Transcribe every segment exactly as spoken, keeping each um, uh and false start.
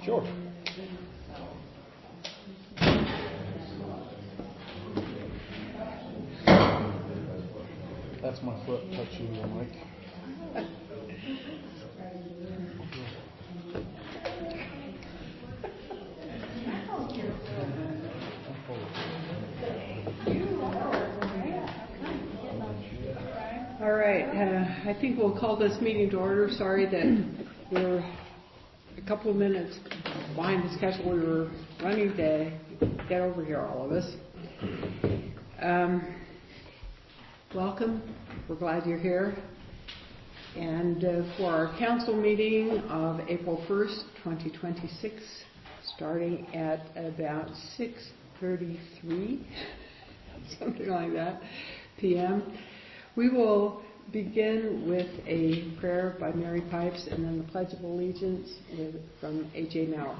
Sure. That's my foot touching the mic. All right, uh, I think we'll call this meeting to order. Sorry that we're a couple of minutes behind the schedule. We were running to get over here, all of us. Um, welcome. We're glad you're here. And uh, for our council meeting of April first, twenty twenty-six, starting at about six thirty-three, something like that, p m, we will begin with a prayer by Mary Pipes and then the Pledge of Allegiance with, from A J Maurer.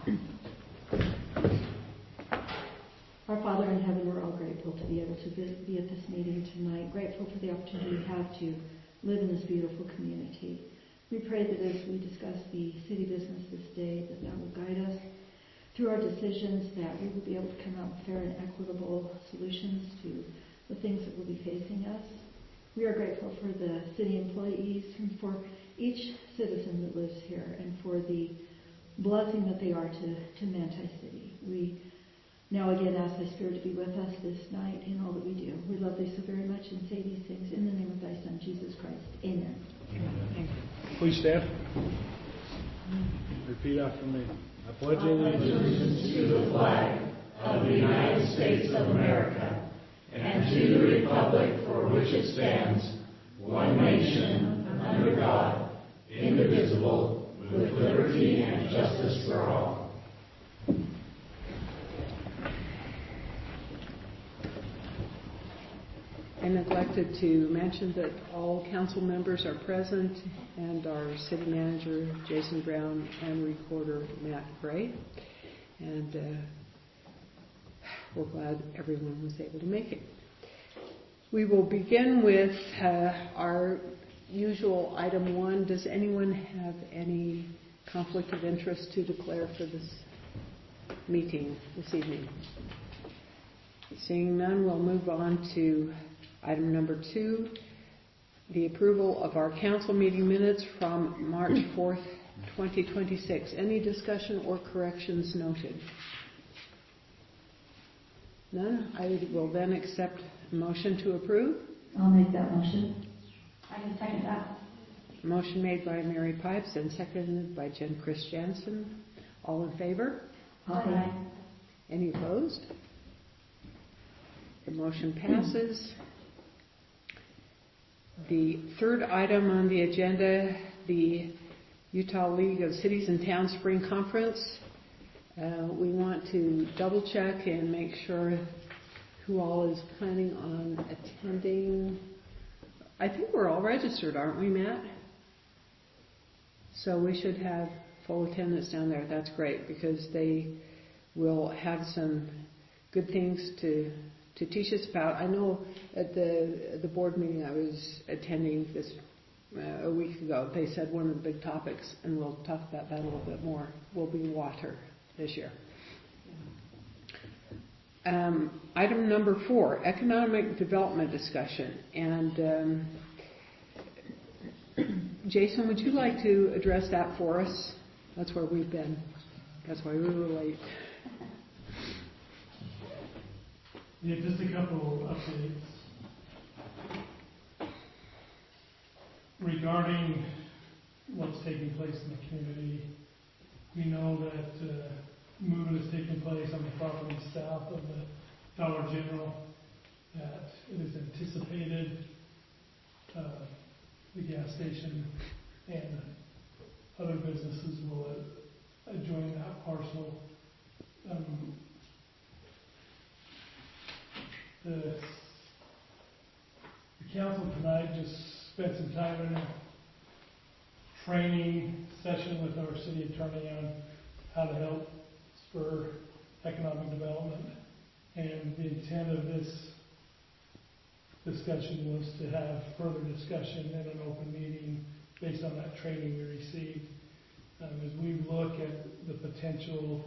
Our Father in heaven, we're all grateful to be able to be at this meeting tonight, grateful for the opportunity we have to live in this beautiful community. We pray that as we discuss the city business this day, that that will guide us through our decisions, that we will be able to come out with fair and equitable solutions to the things that will be facing us. We are grateful for the city employees and for each citizen that lives here and for the blessing that they are to, to Manti City. We now again ask thy Spirit to be with us this night in all that we do. We love thee so very much and say these things in the name of thy Son, Jesus Christ. Amen. Amen. Please stand. Repeat after me. I pledge allegiance to the flag of the United States of America and to the republic for which it stands, one nation, under God, indivisible, with liberty and justice for all. I neglected to mention that all council members are present and our city manager, Jason Brown, and recorder, Matt Gray. And uh, we're glad everyone was able to make it. We will begin with uh, our usual item one. Does anyone have any conflict of interest to declare for this meeting this evening? Seeing none, we'll move on to item number two, the approval of our council meeting minutes from March fourth, twenty twenty-six. Any discussion or corrections noted? None? I will then accept a motion to approve. I'll make that motion. I can second that. Motion made by Mary Pipes and seconded by Jen Chris Jansen. All in favor? Aye. Any opposed? The motion passes. The third item on the agenda, the Utah League of Cities and Towns Spring Conference. Uh, we want to double check and make sure who all is planning on attending. I think we're all registered, aren't we, Matt? So we should have full attendance down there. That's great because they will have some good things to to teach us about. I know at the the board meeting I was attending this uh, a week ago, they said one of the big topics, and we'll talk about that a little bit more, will be water this year. Um, item number four, economic development discussion. And um, Jason, would you like to address that for us? That's where we've been. That's why we were late. Yeah, just a couple updates regarding what's taking place in the community. We know that uh, movement is taking place on the property south of the Dollar General, that it is anticipated uh, the gas station and other businesses will uh, join that parcel. Um, the, the council tonight just spent some time in a training session with our city attorney on how to help spur economic development. And the intent of this discussion was to have further discussion in an open meeting based on that training we received. Um, as we look at the potential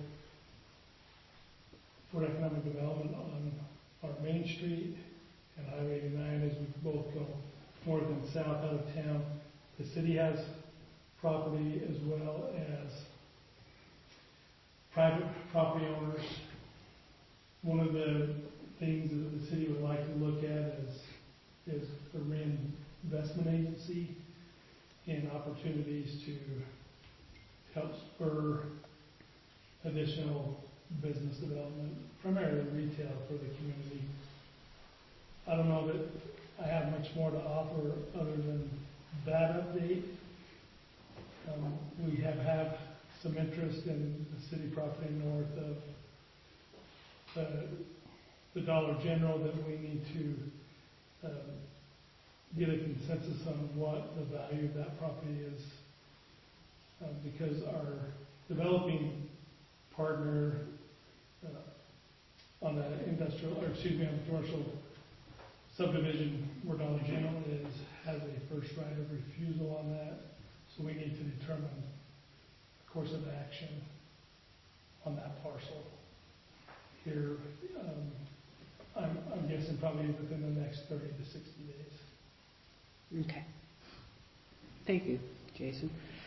for economic development on our Main Street and Highway eighty-nine as we both go north and south out of town. The city has property as well as private property owners. One of the things that the city would like to look at is, is a reinvestment agency and opportunities to help spur additional business development, primarily retail for the community. I don't know that I have much more to offer other than that update. Um, we have had some interest in the city property north of uh, the Dollar General that we need to um, get a consensus on what the value of that property is, uh, because our developing partner uh, on the industrial, or excuse me, on the commercial subdivision where Dollar General is, has a first right of refusal on that. So we need to determine a course of action on that parcel. Here, um, I'm, I'm guessing probably within the next thirty to sixty days. Okay. Thank you, Jason.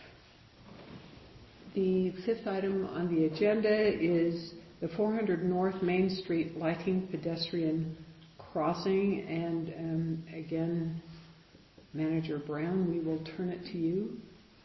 The fifth item on the agenda is the four hundred North Main Street lighting pedestrian crossing. And um, again, Manager Brown, we will turn it to you.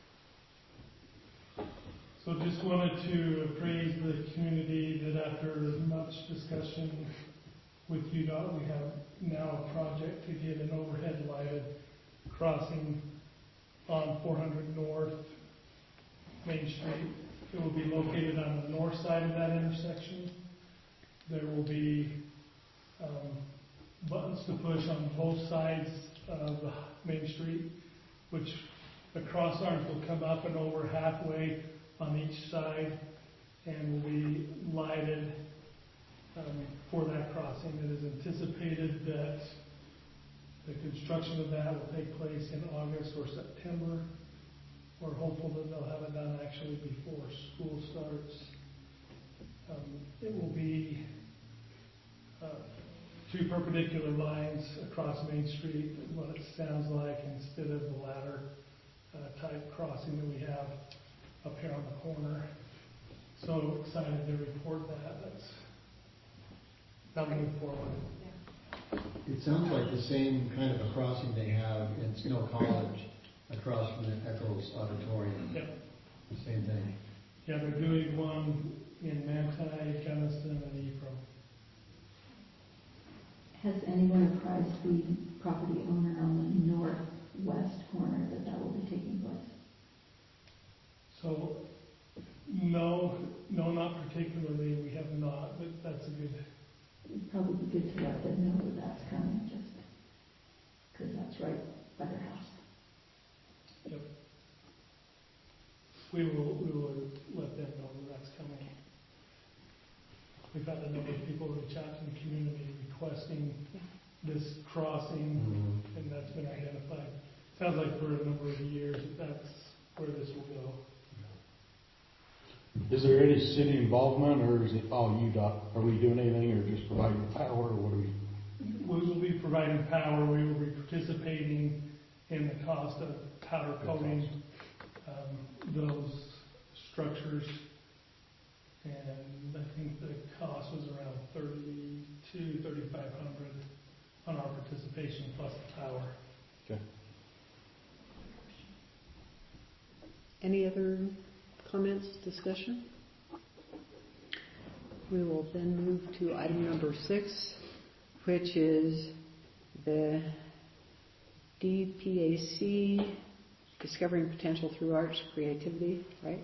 So just wanted to appraise the community that after much discussion with U DOT, we have now a project to get an overhead lighted crossing on four hundred North Main Street. It will be located on the north side of that intersection. There will be um, buttons to push on both sides of the Main Street, which the cross arms will come up and over halfway on each side and will be lighted um, for that crossing. It is anticipated that the construction of that will take place in August or September. We're hopeful that they'll have it done actually before school starts. Um, it will be uh, two perpendicular lines across Main Street, what it sounds like, instead of the ladder uh, type crossing that we have up here on the corner. So excited to report that. That's that'll move forward. It sounds like the same kind of a crossing they have in Snow College across from the Echoes Auditorium. Yep. The same thing. Yeah, they're doing one in Manti, Gunnison, and Ephraim. Has anyone apprised the property owner on the northwest corner that that will be taking place? So, no, no, not particularly. We have not, but that's a good. It'd probably be good to let them know that that's coming, just because that's right by their house. Yep. We will, we will let them know that that's coming. We've had a number of people reach out to the community requesting this crossing, Mm-hmm. and that's been identified. Sounds like for a number of years that that's where this will go. Is there any city involvement, or is it all U DOT? Are we doing anything, or just providing power, or what are we? We will be providing power. We will be participating in the cost of powder coating um, those structures. And I think the cost was around thirty-two, thirty-five hundred on our participation plus the power. Okay. Any other comments, discussion? We will then move to item number six, which is the D P A C, Discovering Potential Through Arts Creativity, right?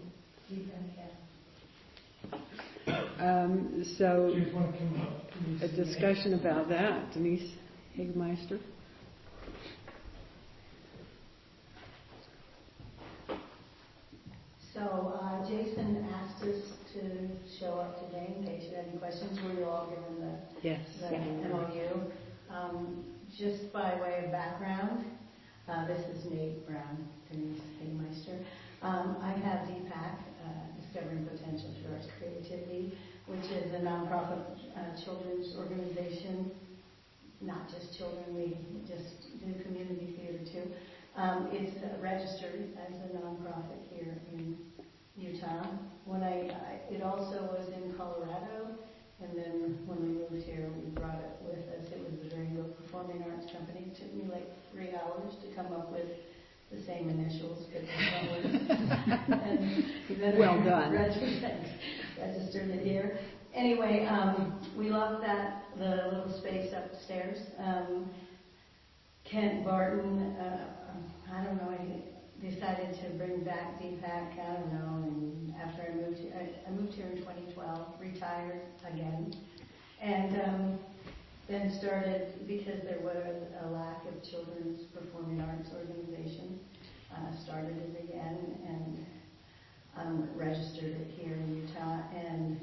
Um, so, Do you want to come up? a discussion about that, Denise Hagemeister. So uh, Jason asked us to show up today in case you had any questions. Were you all given the, Yes. the M O U? Um, just by way of background, uh, this is Nate Brown, Denise Hagemeister. Um, I have D PAC, uh, Discovering Potential Through Arts Creativity, which is a nonprofit uh, children's organization. Not just children, we just do community theater too. Um, it's uh, registered as a nonprofit here in Utah. When I, I, it also was in Colorado, and then when we moved here, we brought it with us. It was the Durango Performing Arts Company. It took me like three hours to come up with the same initials, fifty dollars. And then Well I done. Registered, registered it here. Anyway, um, we love that, the little space upstairs. Um, Kent Barton, uh, I don't know, he decided to bring back Deepak, I don't know, and after I moved here, I, I moved here in twenty twelve, retired again, and um, then started, because there was a lack of children's performing arts organization, uh, started it again and um, registered it here in Utah. And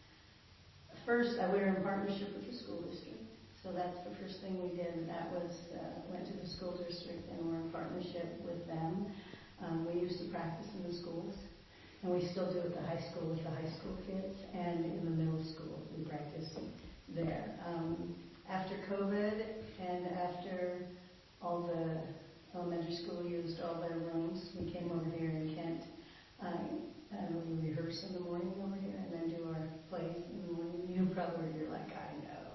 first, uh, we were in partnership with the school district. So that's the first thing we did. That was, uh, went to the school district and we're in partnership with them. Um, we used to practice in the schools. And we still do at the high school with the high school kids. And in the middle school, we practice there. Um, after COVID and after all the elementary school used all their rooms, we came over here in Kent. Uh, and we rehearse in the morning over here and then do our plays in the morning. You probably, you're like, I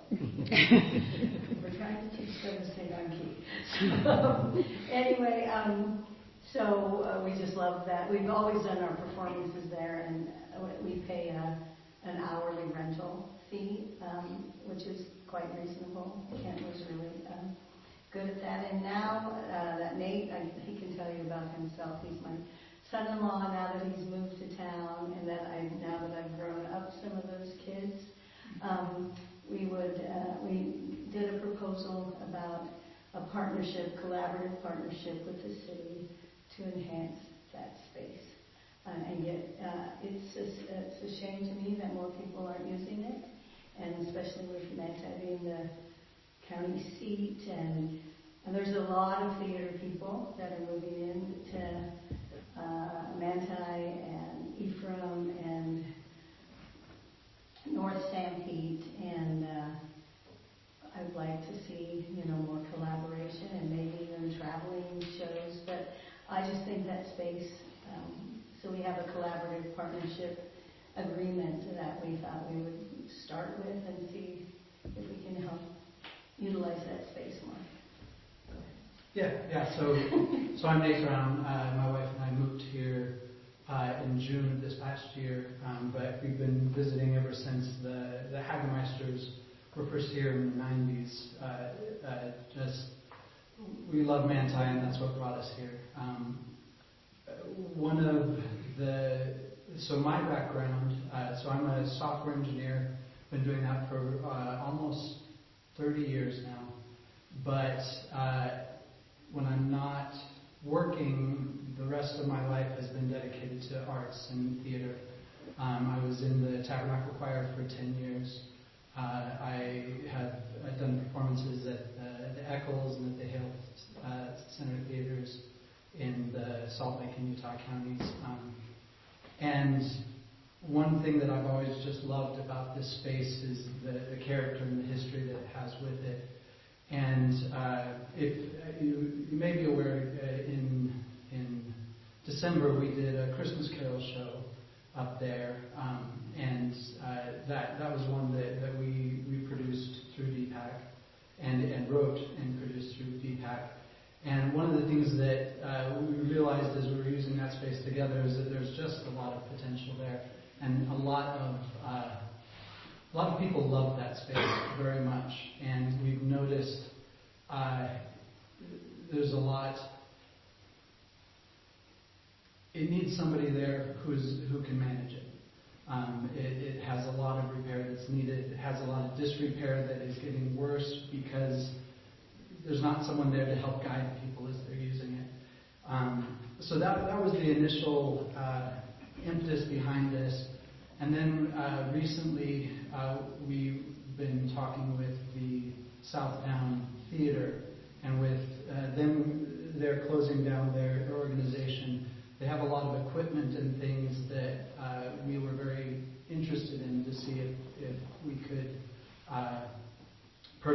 know. We're trying to teach them to sing on key. So, anyway, um, so uh, we just love that. We've always done our performances there, and we pay a, an hourly rental fee, um, which is quite reasonable. Kent was really um, good at that. And now uh, that Nate, I, he can tell you about himself. He's my son-in-law now that he's moved to town, and that I now that I've grown up some of those kids. Um, we would uh, we did a proposal about a partnership, collaborative partnership with the city to enhance that space uh, and get. Uh, it's a, it's a shame to me that more people aren't using it, and especially with Manti being the county seat, and and there's a lot of theater people that are moving in to uh, Manti and Ephraim and North Stampede, and uh, I'd like to see, you know, more collaboration and maybe even traveling shows. But I just think that space. Um, so we have a collaborative partnership agreement that we thought we would start with and see if we can help utilize that space more. Yeah, yeah. So, so I'm Nate Brown. Uh, my wife and I moved here uh, in June of this past year, um, but we've been visiting ever since. The the Hagemeisters were first here in the nineties. Uh, uh, just we love Manti, and that's what brought us here. Um, one of the so my background. Uh, so I'm a software engineer. Been doing that for uh, almost thirty years now, but. Uh, When I'm not working, the rest of my life has been dedicated to arts and theater. Um, I was in the Tabernacle Choir for ten years. Uh, I have I've done performances at uh, the Eccles and at the Hale uh, Center Theaters in the Salt Lake and Utah counties. Um, and one thing that I've always just loved about this space is the, the character and the history that it has with it. And uh, if uh, you, you may be aware, uh, in in December we did a Christmas Carol show up there, um, and uh, that that was one that, that we, we produced through D PAC, and and wrote and produced through D PAC. And one of the things that uh, we realized as we were using that space together is that there's just a lot of potential there, and a lot of uh, A lot of people love that space very much, and we've noticed uh, there's a lot. It needs somebody there who's who can manage it. Um, it. It has a lot of repair that's needed. It has a lot of disrepair that is getting worse because there's not someone there to help guide people as they're using it. Um, so that that was the initial uh, impetus behind this. And then uh, recently, uh, we've been talking with the Southtown Theater, and with uh, them, they're closing down their, their organization. They have a lot of equipment and things that uh, we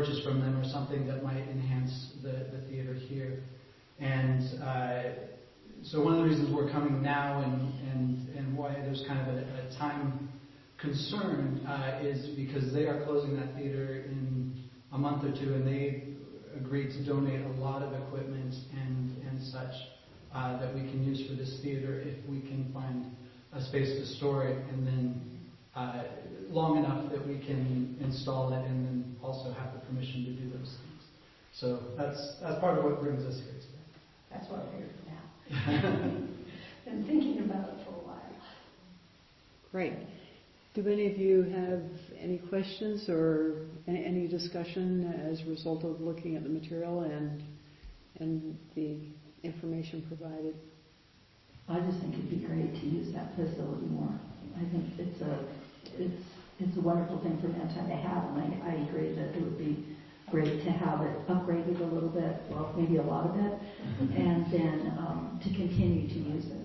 purchase from them or something that might enhance the, the theater here. And uh, so one of the reasons we're coming now and, and, and why there's kind of a, a time concern uh, is because they are closing that theater in a month or two, and they agreed to donate a lot of equipment and, and such uh, that we can use for this theater if we can find a space to store it, and then uh, long enough that we can install it and then also have the permission to do those things. So that's that's part of what brings us here today. That's why we're here now. Been thinking about it for a while. Great. Do any of you have any questions or any, any discussion as a result of looking at the material and and the information provided? I just think it'd be great to use that facility more. I think it's a it's it's a wonderful thing for Manti to have, and I, I agree that it would be great to have it upgraded a little bit, well, maybe a lot of it, and then um, to continue to use it.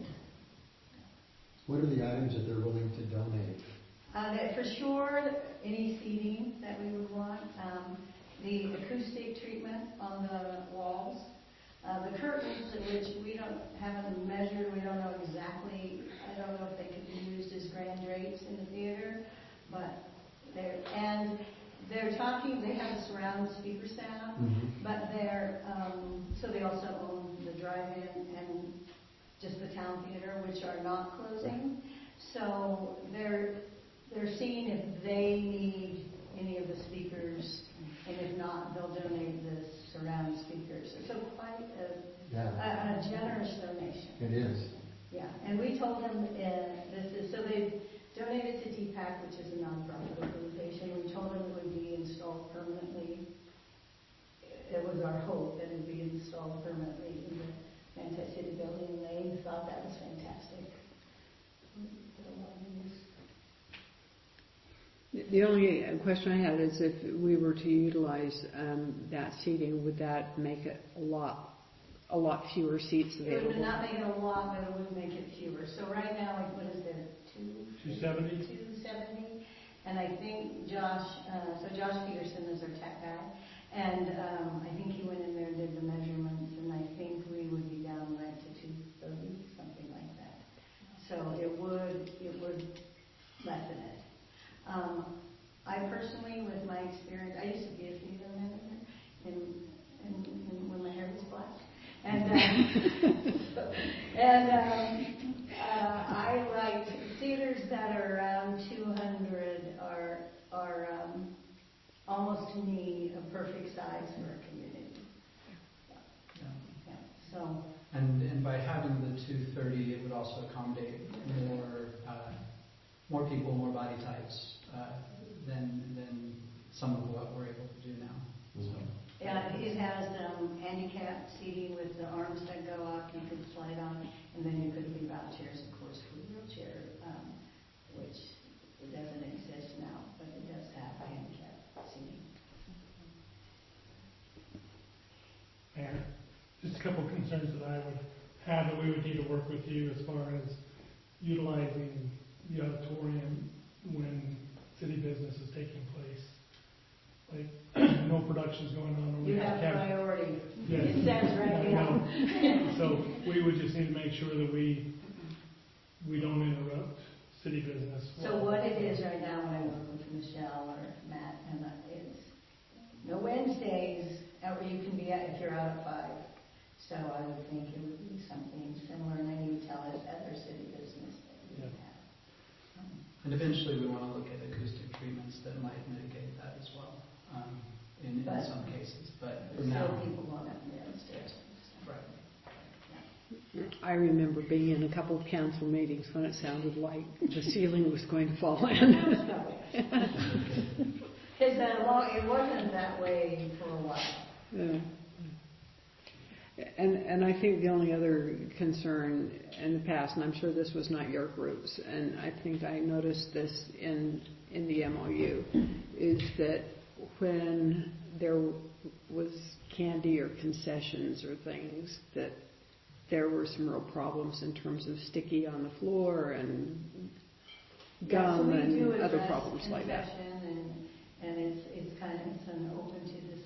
What are the items that they're willing to donate? Uh, that for sure, any seating that we would want, um, the acoustic treatment on the walls, uh, the curtains, which we don't haven't measured, we don't know exactly. I don't know if they could be used as grand drapes in the theater, but they're and they're talking. They have a surround speaker sound, Mm-hmm. but they're um, so they also own the drive-in and just the town theater, which are not closing. So they're They're seeing if they need any of the speakers, and if not, they'll donate the surround speakers. So quite a, Yeah. a, a generous donation. It is. Yeah, and we told them uh, this is so they donated to T PAC, which is a nonprofit organization. We told them it would be installed permanently. It was our hope that it would be installed permanently in the Manti City building, and they thought that was fantastic. The only question I had is if we were to utilize um, that seating, would that make it a lot, a lot fewer seats It available? would not make it a lot, but it would make it fewer. So right now, like, what is there, two? two seventy? two seventy. And I think Josh, uh, so Josh Peterson is our tech guy, and um, I think he went in there and did the measurements, and I think we would be down right to two thirty, something like that. So it would, it would lessen it. Um, I personally, with my experience, I used to be a theater manager in, in, in, when my hair was black. And, um, and um, uh, I like theaters that are around two hundred are, are um, almost to me a perfect size for a community. Yeah. Yeah. So. And, and by having the two thirty, it would also accommodate more uh, more people, more body types. Uh, than than some of what we're able to do now. So. Yeah, it has um, handicap seating with the arms that go up. You could slide on, and then you could leave out chairs, of course, for wheelchair, um, which it doesn't exist now, but it does have handicap seating. And just a couple of concerns that I would have that we would need to work with you as far as utilizing the auditorium when city business is taking place. Like, no production's going on. You have priority. Yes. It says right now. So we would just need to make sure that we we don't interrupt city business. So what it is right now when I work with Michelle or Matt, and it's no Wednesdays, or you can be at if you're out at five. So I would think it would be something similar, and then you would tell us other city business that we would have. And eventually we want to look at acoustic treatments that might mitigate that as well, um, in, in some cases. But for now, still people want to be upstairs. Right. I remember being in a couple of council meetings when it sounded like the ceiling was going to fall in. Because uh, it wasn't that way for a while. Yeah. And and I think the only other concern in the past, and I'm sure this was not your groups, and I think I noticed this in in the M O U, is that when there was candy or concessions or things, that there were some real problems in terms of sticky on the floor and gum yeah, so and other problems like that. And, and it's it's kind of it's an open to the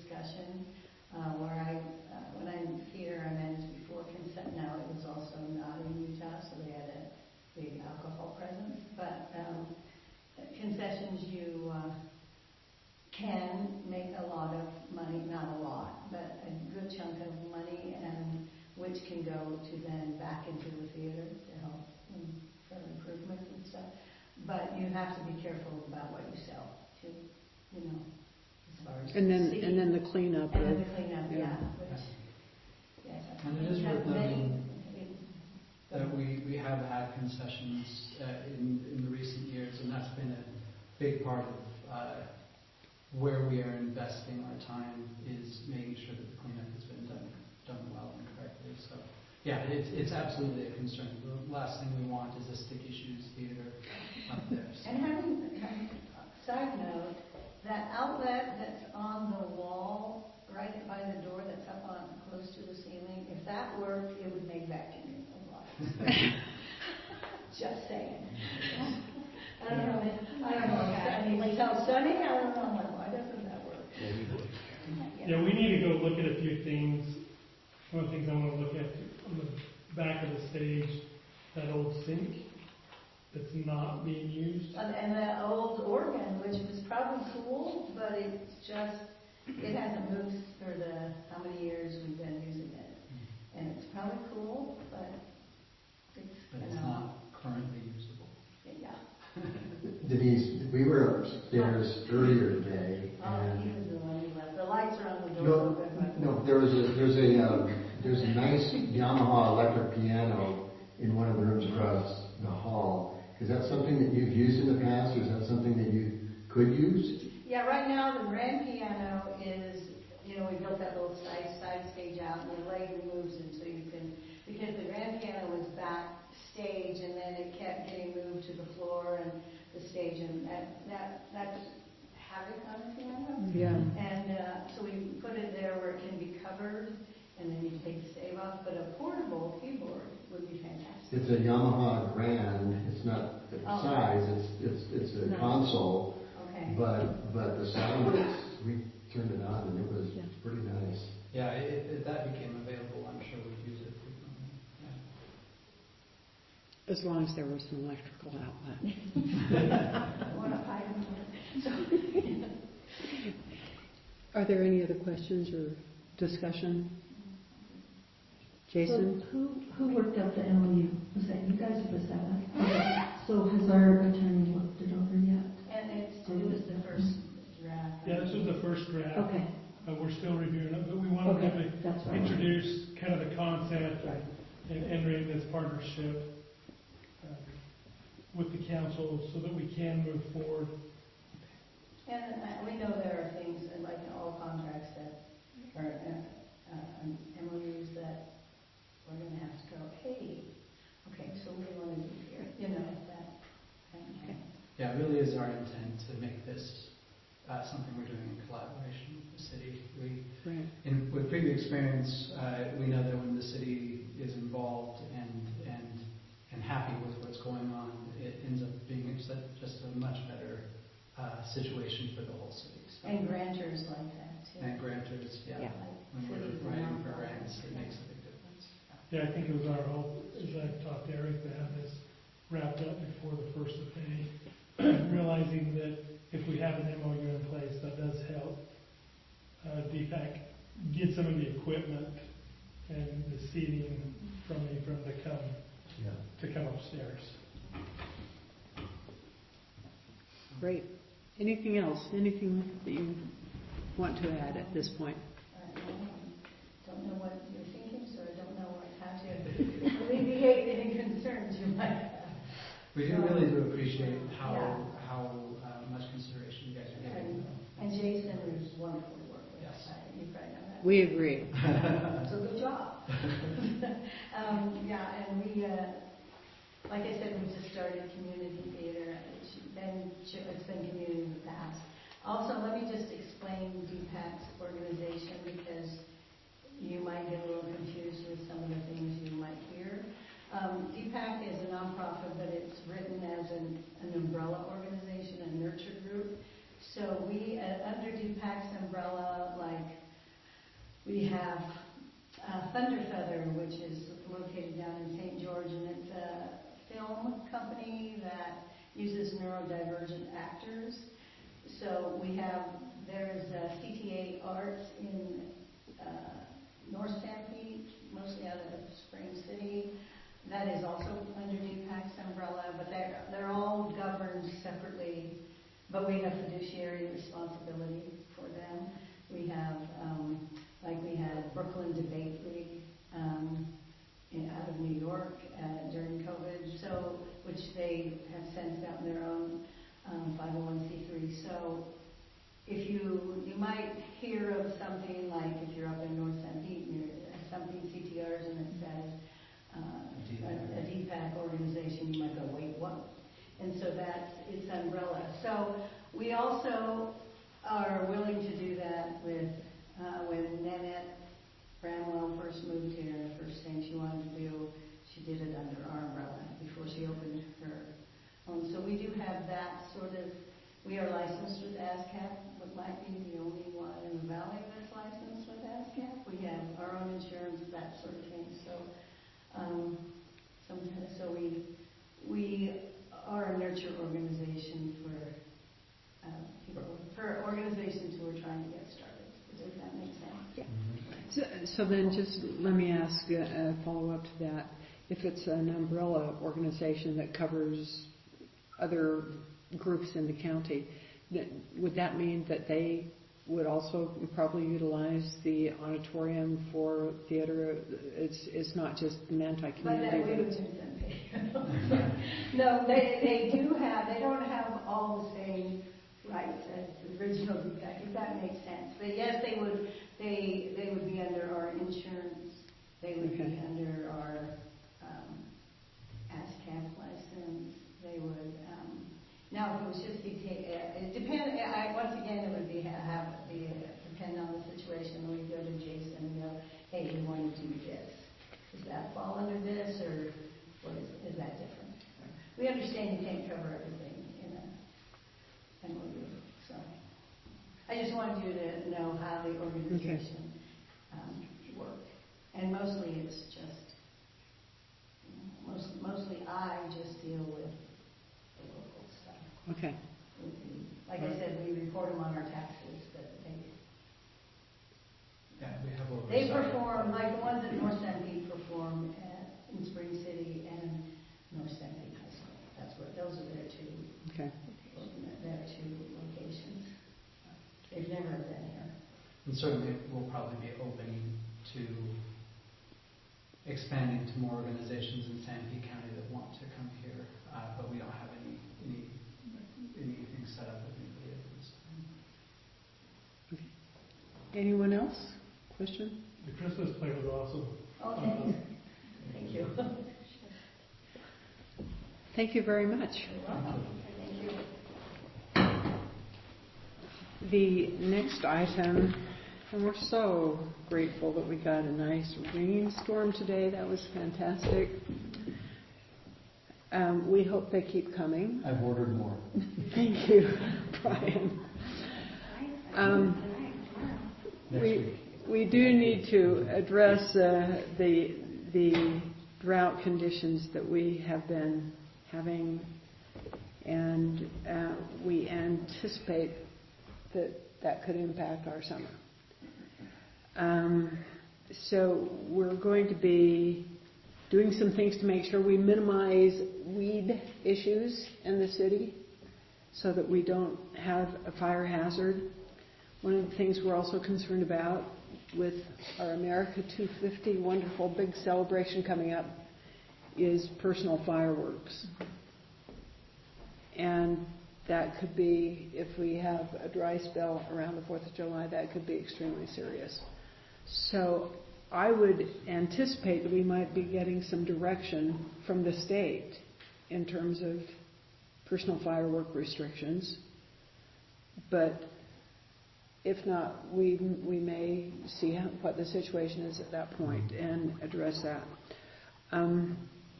presence, but um, concessions, you uh, can make a lot of money, not a lot, but a good chunk of money, and which can go to then back into the theater to help um, for improvements and stuff. But you have to be careful about what you sell too, you know, as far as And then, seating. and then the cleanup. And then of- the cleanup, yeah. yeah, which, yes. And it is we have worth many- noting that we, we have had concessions uh, in, in the recent years, and that's been a big part of uh, where we are investing our time, is making sure that the cleanup has been done done well and correctly. So, yeah, it's, it's absolutely a concern. The last thing we want is a sticky shoes theater up there. So. And having, having, side note, that outlet that's on the wall right by the door that's up on close to the ceiling, if that worked, it would make vacuuming a lot. Just saying. I don't know. I don't know. I mean, like how sunny. I don't know. Like, why doesn't that work? Yeah, we need to go look at a few things. One of the things I want to look at on the back of the stage, that old sink that's not being used. And, and the old organ, which was probably cool, but it's just, it hasn't moved for the, how many years we've been using it. And it's probably cool, but it's, But you it's know, not currently usable. yeah. Denise, we were upstairs earlier today, Oh, he and was the one who left. The lights are on the door. no, open, but- no, there was a, there's a, uh, there's a nice Yamaha electric piano in one of the rooms across the hall. Is that something that you've used in the past, or is that something that you could use? Yeah, right now the grand piano is, you know, we built that little side, side stage out, and the leg moves, and so you can, because the grand piano was backstage, and then it kept getting moved to the floor and the stage, and that, that that's havoc on the piano. Yeah. And uh, so we put it there where it can be covered, and then you take the stave off. But a portable keyboard would be fantastic. It's a Yamaha Grand. It's not the Oh. size. It's it's it's a Nice. console. Okay. But but the sound, we turned it on and it was Yeah. pretty nice. Yeah, if, if that became available, I'm sure we'd use it frequently. Yeah. As long as there was an electrical outlet. I want to hide them. Are there any other questions or discussion? Jason? So who, who worked out the M O U? Was that you guys or was that us? Okay. So has our attorney looked it over yet? And it's due as the first draft. Yeah, this was the first draft. Okay. Uh, we're still reviewing it, but we wanted Okay, to that's what I wanted. introduce kind of the concept and entering this partnership uh, with the council so that we can move forward. And uh, we know there are things, uh, like in all contracts that, or uh, uh, M O Us that we're going to have to go, hey, okay, so what do you want to do here? You know, that kind of thing. Yeah, it really is our intent to make this uh, something we're doing in collaboration with the city. We, Right. in, with previous experience, uh, we know that when the city is involved and and and happy with what's going on, it ends up being just a, just a much better uh, situation for the whole city. So. And grantors like that, too. And grantors, yeah. Yeah. Like When we're cities and writing for nonprofits. grants, it makes a big difference. Yeah, I think it was our hope, as I talked to Eric, to have this wrapped up before the first of May, realizing that if we have an M O U in place, that does help uh, D PAC get some of the equipment and the seating from me from to come Yeah. to come upstairs. Great. Anything else? Anything that you want to add at this point? I don't know what you're thinking, so I don't know what, how to alleviate any concerns you might have. We do really do appreciate how Yeah. how uh, much consideration you guys are giving. And, and Jason is wonderful to work with. Yes. Uh, you probably know that. We agree. So good job. um, yeah, and we, uh, like I said, we just started community theater. It's been, it's been community in the past. Also, let me just explain D PAC's organization, because you might get a little confused with some of the things you might hear. Um, D PAC is a nonprofit, but it's written as an, an umbrella organization, a nurture group. So we, uh, under D PAC's umbrella, like we have uh, Thunder Feather, which is located down in Saint George, and it's a film company that uses neurodivergent actors. So we have, there's uh, C T A Arts in uh, North Stampede, mostly out of Spring City. That is also under D PAC's umbrella, but they're, they're all governed separately, but we have fiduciary responsibility for them. We have, um, like we had Brooklyn Debate League um, in, out of New York uh, during COVID, so which they have since gotten their own um, five oh one c three. So if you you might hear of something like if you're up in North Stampede and you're something C T Rs and it says uh, a, a D PAC organization, you might go, wait, what? And so that's its umbrella. So we also are willing to do that with uh, when Nanette Bramwell first moved here. The first thing she wanted to do, she did it under our umbrella before she opened her own. So we do have that sort of. We are licensed with ASCAP, but might be the only one in the valley that's licensed with ASCAP. We have our own insurance, that sort of thing. So, um, sometimes, so we we are a nurture organization for uh, people, for organizations who are trying to get started. Does that make sense? Yeah. So, so then, just let me ask a, a follow up to that. If it's an umbrella organization that covers other groups in the county, would that mean that they would also probably utilize the auditorium for theater? It's it's not just an anti-community. But that we would do No, they they do have. They don't have all the same rights as the original D PAC, if that makes sense. But yes, they would. They they would be under our insurance. They would okay. be under our um, ASCAP license. They would. Um, Now, if it was just C T A, it depends. I, once again, it would be have be depend on the situation. We go to Jason and go, "Hey, we want to do this. Does that fall under this, or what is is that different?" We understand you can't cover everything in a M O U, so I just wanted you to know how the organization okay. um, works. And mostly, it's just you know, most, mostly I just deal with. Okay. Like I said, we report them on our taxes, but they Yeah, we have oversight. they perform like the ones at North Stampede perform at, in Spring City and North Stampede High School. That's where those are their two. Okay. Their two locations. They've never been here. And certainly, we'll probably be open to expanding to more organizations in Sanpete County that want to come here, uh, but we don't have any any. anything set up with anybody at this time. Okay. Anyone else? Question? The Christmas play was awesome. Oh, thank you. Thank you. Thank you very much. You're welcome. Thank you. The next item, and we're so grateful that we got a nice rainstorm today. That was fantastic. Um, we hope they keep coming. I've ordered more. Thank you, Brian. Um, we we do need to address uh, the the drought conditions that we have been having, and uh, we anticipate that that could impact our summer. Um, so we're going to be doing some things to make sure we minimize weed issues in the city so that we don't have a fire hazard. One of the things we're also concerned about with our America two fifty wonderful big celebration coming up is personal fireworks. And that could be, if we have a dry spell around the fourth of July, that could be extremely serious. So I would anticipate that we might be getting some direction from the state in terms of personal firework restrictions. But if not, we we may see how, what the situation is at that point and address that. Um,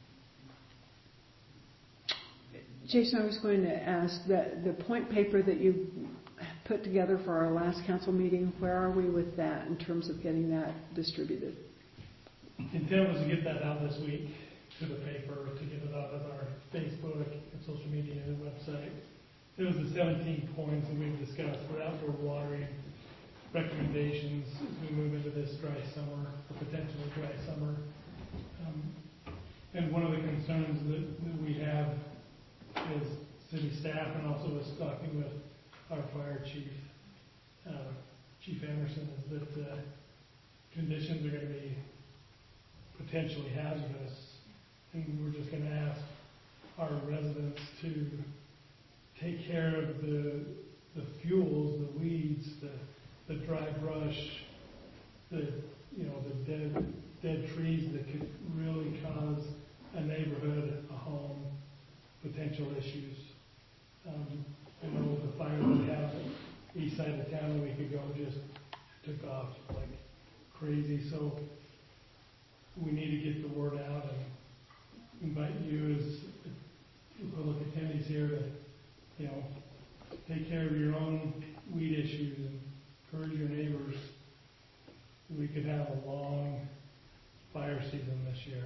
Jason, I was going to ask that the point paper that you put together for our last council meeting, where are we with that in terms of getting that distributed? Intent was to get that out this week. to the paper, to get it out on our Facebook and social media and website. It was the seventeen points that we've discussed for outdoor watering recommendations as we move into this dry summer, or potentially dry summer. Um, and one of the concerns that, that we have as city staff, and also was talking with our fire chief, uh, Chief Anderson, is that uh, conditions are going to be potentially hazardous, and we're just going to ask our residents to take care of the the fuels, the weeds, the the dry brush, the you know the dead dead trees that could really cause a neighborhood, a home, potential issues. Um, I know the fire that we have east side of town a week ago just took off like crazy, so we need to get the word out and invite you as public attendees here to, you know, take care of your own weed issues and encourage your neighbors. We could have a long fire season this year.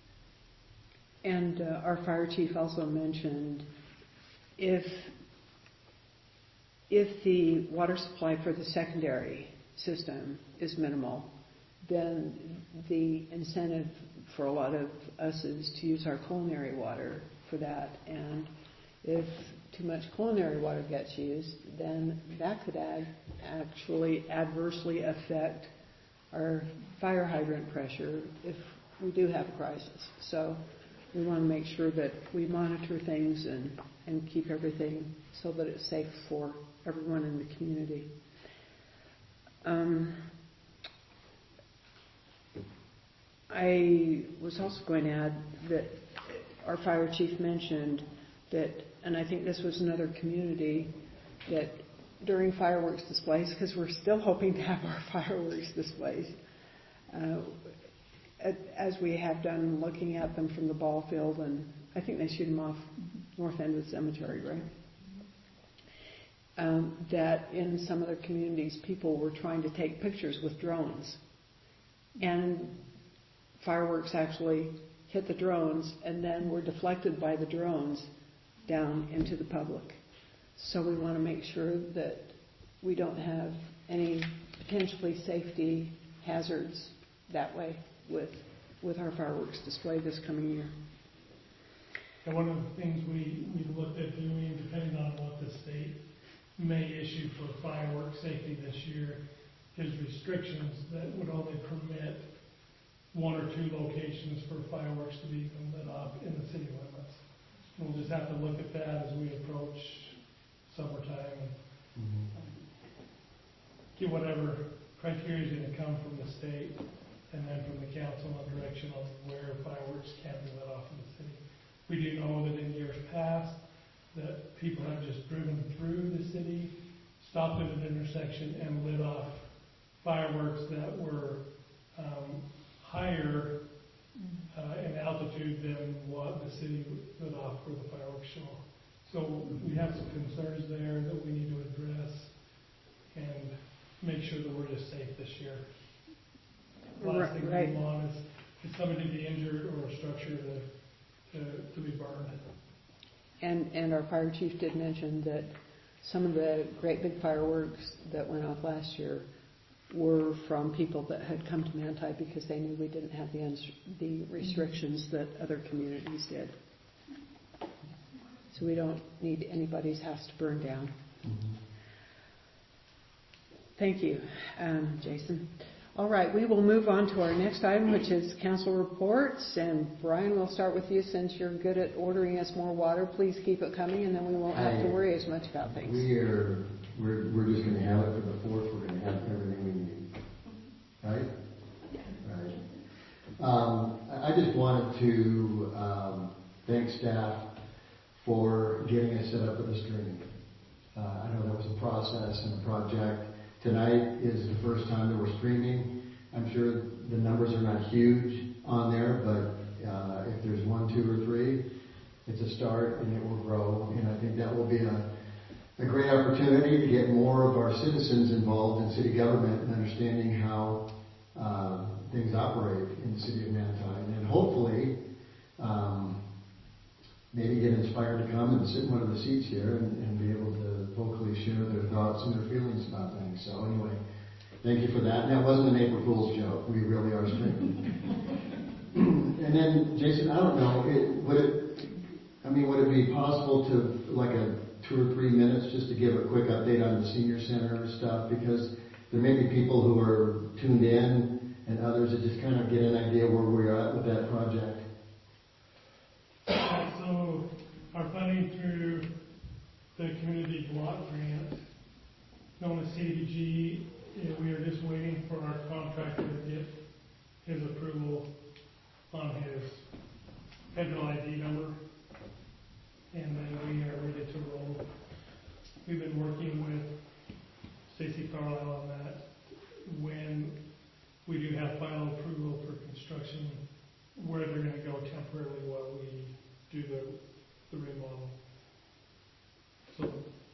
And uh, our fire chief also mentioned if if the water supply for the secondary system is minimal, then the incentive for a lot of us is to use our culinary water for that. And if too much culinary water gets used, then that could add, actually adversely affect our fire hydrant pressure if we do have a crisis. So we want to make sure that we monitor things and, and keep everything so that it's safe for everyone in the community. Um, I was also going to add that our fire chief mentioned that, and I think this was another community, that during fireworks displays, because we're still hoping to have our fireworks displays, uh, as we have done looking at them from the ball field, and I think they shoot them off north end of the cemetery, right? Um, that in some other communities, people were trying to take pictures with drones. And fireworks actually hit the drones and then were deflected by the drones down into the public. So we want to make sure that we don't have any potentially safety hazards that way with with our fireworks display this coming year. And one of the things we, we looked at doing, depending on what the state may issue for fireworks safety this year, is restrictions that would only permit one or two locations for fireworks to be lit off in the city limits. And we'll just have to look at that as we approach summertime and mm-hmm. get whatever criteria is going to come from the state and then from the council on direction on where fireworks can be lit off in the city. We do know that in years past that people have just driven through the city, stopped at an intersection and lit off fireworks that were um, higher uh, in altitude than what the city lit off for the fireworks show. So we have some concerns there that we need to address and make sure that we're just safe this year. Last thing right. we want is, is somebody to be injured or a structure to, to, to be burned. And, and our fire chief did mention that some of the great big fireworks that went off last year were from people that had come to Manti because they knew we didn't have the, the restrictions that other communities did. So we don't need anybody's house to burn down. Mm-hmm. Thank you, um, Jason. All right, we will move on to our next item, which is council reports. And Brian, we'll start with you since you're good at ordering us more water. Please keep it coming, and then we won't have to worry as much about things. We are, we're, we're just going to have it for the fourth. We're going to have everything we need. Right? Right. Um, I just wanted to um, thank staff for getting us set up with the streaming. Uh, I know that was a process and a project. Tonight is the first time that we're streaming. I'm sure the numbers are not huge on there, but uh, if there's one, two, or three, it's a start and it will grow. And I think that will be a, a great opportunity to get more of our citizens involved in city government and understanding how uh, things operate in the city of Manti. And hopefully um, maybe get inspired to come and sit in one of the seats here and, and be able to vocally share their thoughts and their feelings about things. So anyway, thank you for that. And that wasn't an April Fool's joke. We really are strict. And then, Jason, I don't know, it, would it, I mean, would it be possible to, like a two or three minutes, just to give a quick update on the senior center stuff? Because there may be people who are tuned in and others that just kind of get an idea where we're at with that project. So, our funding through the community block grant, known as C D G, yeah, we are just waiting for our contractor to get his approval on his federal I D number, and then we are ready to roll. We've been working with Stacy Carlisle on that. When we do have final approval for construction, where they're going to go temporarily while we do the, the remodel. So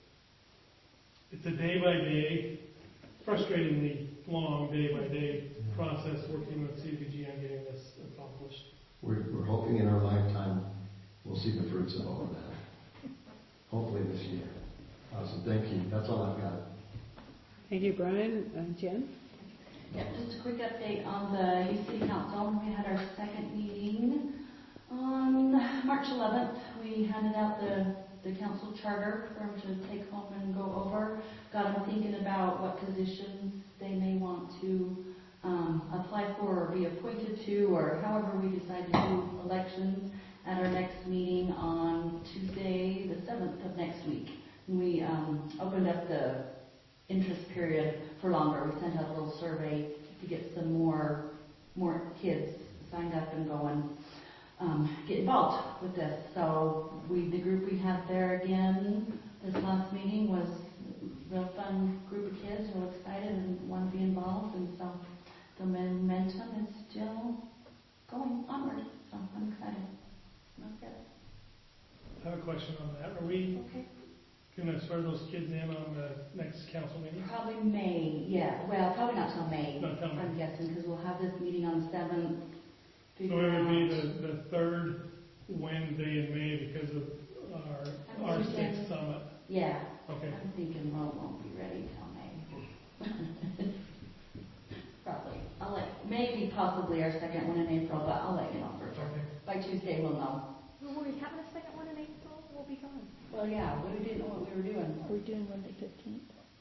it's a day by day, frustratingly long day by day process working with C D G on getting this accomplished. We're, we're hoping in our lifetime we'll see the fruits of all of that. Hopefully this year. Awesome. Thank you. That's all I've got. Thank you, Brian. Uh, Jen? Yeah, just a quick update on the Youth City Council. We had our second meeting on March eleventh. We handed out the, the council charter for them to take home and go over. Got them thinking about what positions they may want to um, apply for or be appointed to, or however we decide to do elections at our next meeting on Tuesday, the seventh of next week. We um, opened up the interest period for longer. We sent out a little survey to get some more more kids signed up and going, um, get involved with this. So we, the group we had there again this last meeting was a real fun group of kids, real excited and want to be involved. And so the momentum is still going onward. So I'm excited. That's good. I have a question on that. Are we Okay. going to swear those kids in on the next council meeting? Probably May, yeah. Well, probably not till May, Not till May. I'm guessing, because we'll have this meeting on the seventh. So it would be the, the third Wednesday in May because of our, I'm our thinking- sixth summit. Yeah, Okay. I'm thinking Rome won't be ready till May. Probably. I'll let, maybe possibly our second one in April, but I'll let you know for sure. Okay. By Tuesday we'll know. Well, were we having a second one in April? We'll be gone. Well, yeah, we didn't know what we were doing. Are we doing one the fifteenth?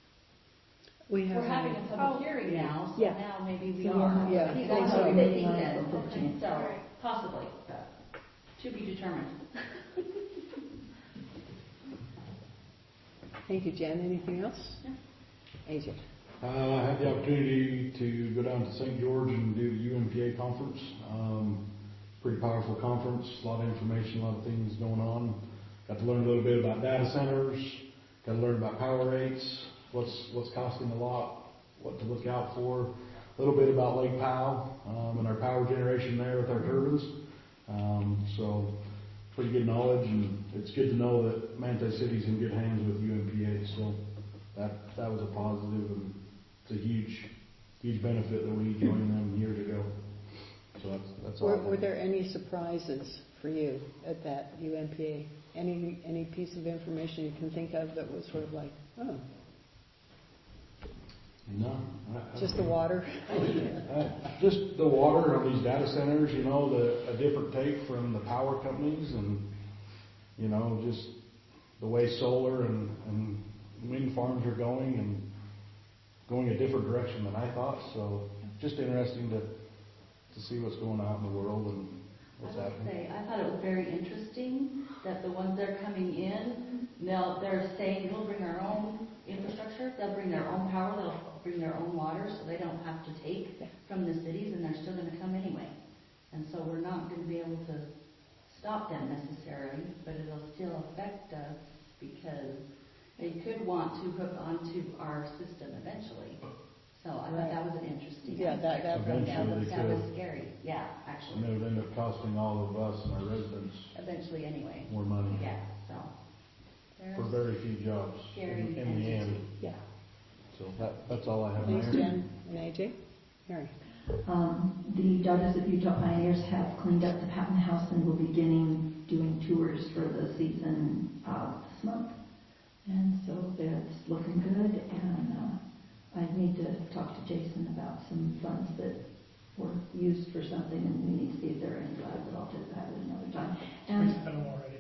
We have We're having a Oh. public hearing now, so Yeah. now maybe we So are. we'll have- Yeah, That's I think what so. we may think Ninth then. or fifteenth. So, Alright. possibly, but to be determined. Thank you, Jen. Anything else? No. A J? Uh, I had the opportunity to go down to Saint George and do the U M P A conference. Um, pretty powerful conference, a lot of information, a lot of things going on. Got to learn a little bit about data centers, got to learn about power rates, what's what's costing a lot, what to look out for, a little bit about Lake Powell um, and our power generation there with our turbines. Um, so pretty good knowledge, and it's good to know that Manti City's in good hands with U M P A. So that that was a positive, and it's a huge huge benefit that we joined them years ago. So that's that's all. Were, were there any surprises for you at that U M P A? Any any piece of information you can think of that was sort of like, oh, No. I- I- just the water? Uh, Just the water on these data centers, you know, the, a different take from the power companies, and, you know, just the way solar and, and wind farms are going, and going a different direction than I thought. So just interesting to, to see what's going on in the world and what's I would happening. say, I thought it was very interesting that the ones that are coming in, they'll, they're saying, we'll bring our own infrastructure, they'll bring their own power, they'll bring their own water, so they don't have to take from the cities, and they're still going to come anyway. And so we're not going to be able to stop them necessarily, but it'll still affect us because they could want to hook onto our system eventually. So I thought that was an interesting Yeah, that- aspect. that- that was, Eventually they that was could. scary. Yeah, And actually. it would end up costing all of us and our residents Eventually anyway. more money Yeah, so. for There's very few jobs scary in, in the end. entity. Yeah. So that, that's all I have Thanks, there. Jen and A J. Mary? Um, the Daughters of Utah Pioneers have cleaned up the Patton House and will be beginning doing tours for the season uh, this month. And so that's looking good, and uh, I need to talk to Jason about some funds that were used for something, and we need to see if they're any glad, but I'll do that at another time. And We spent them already.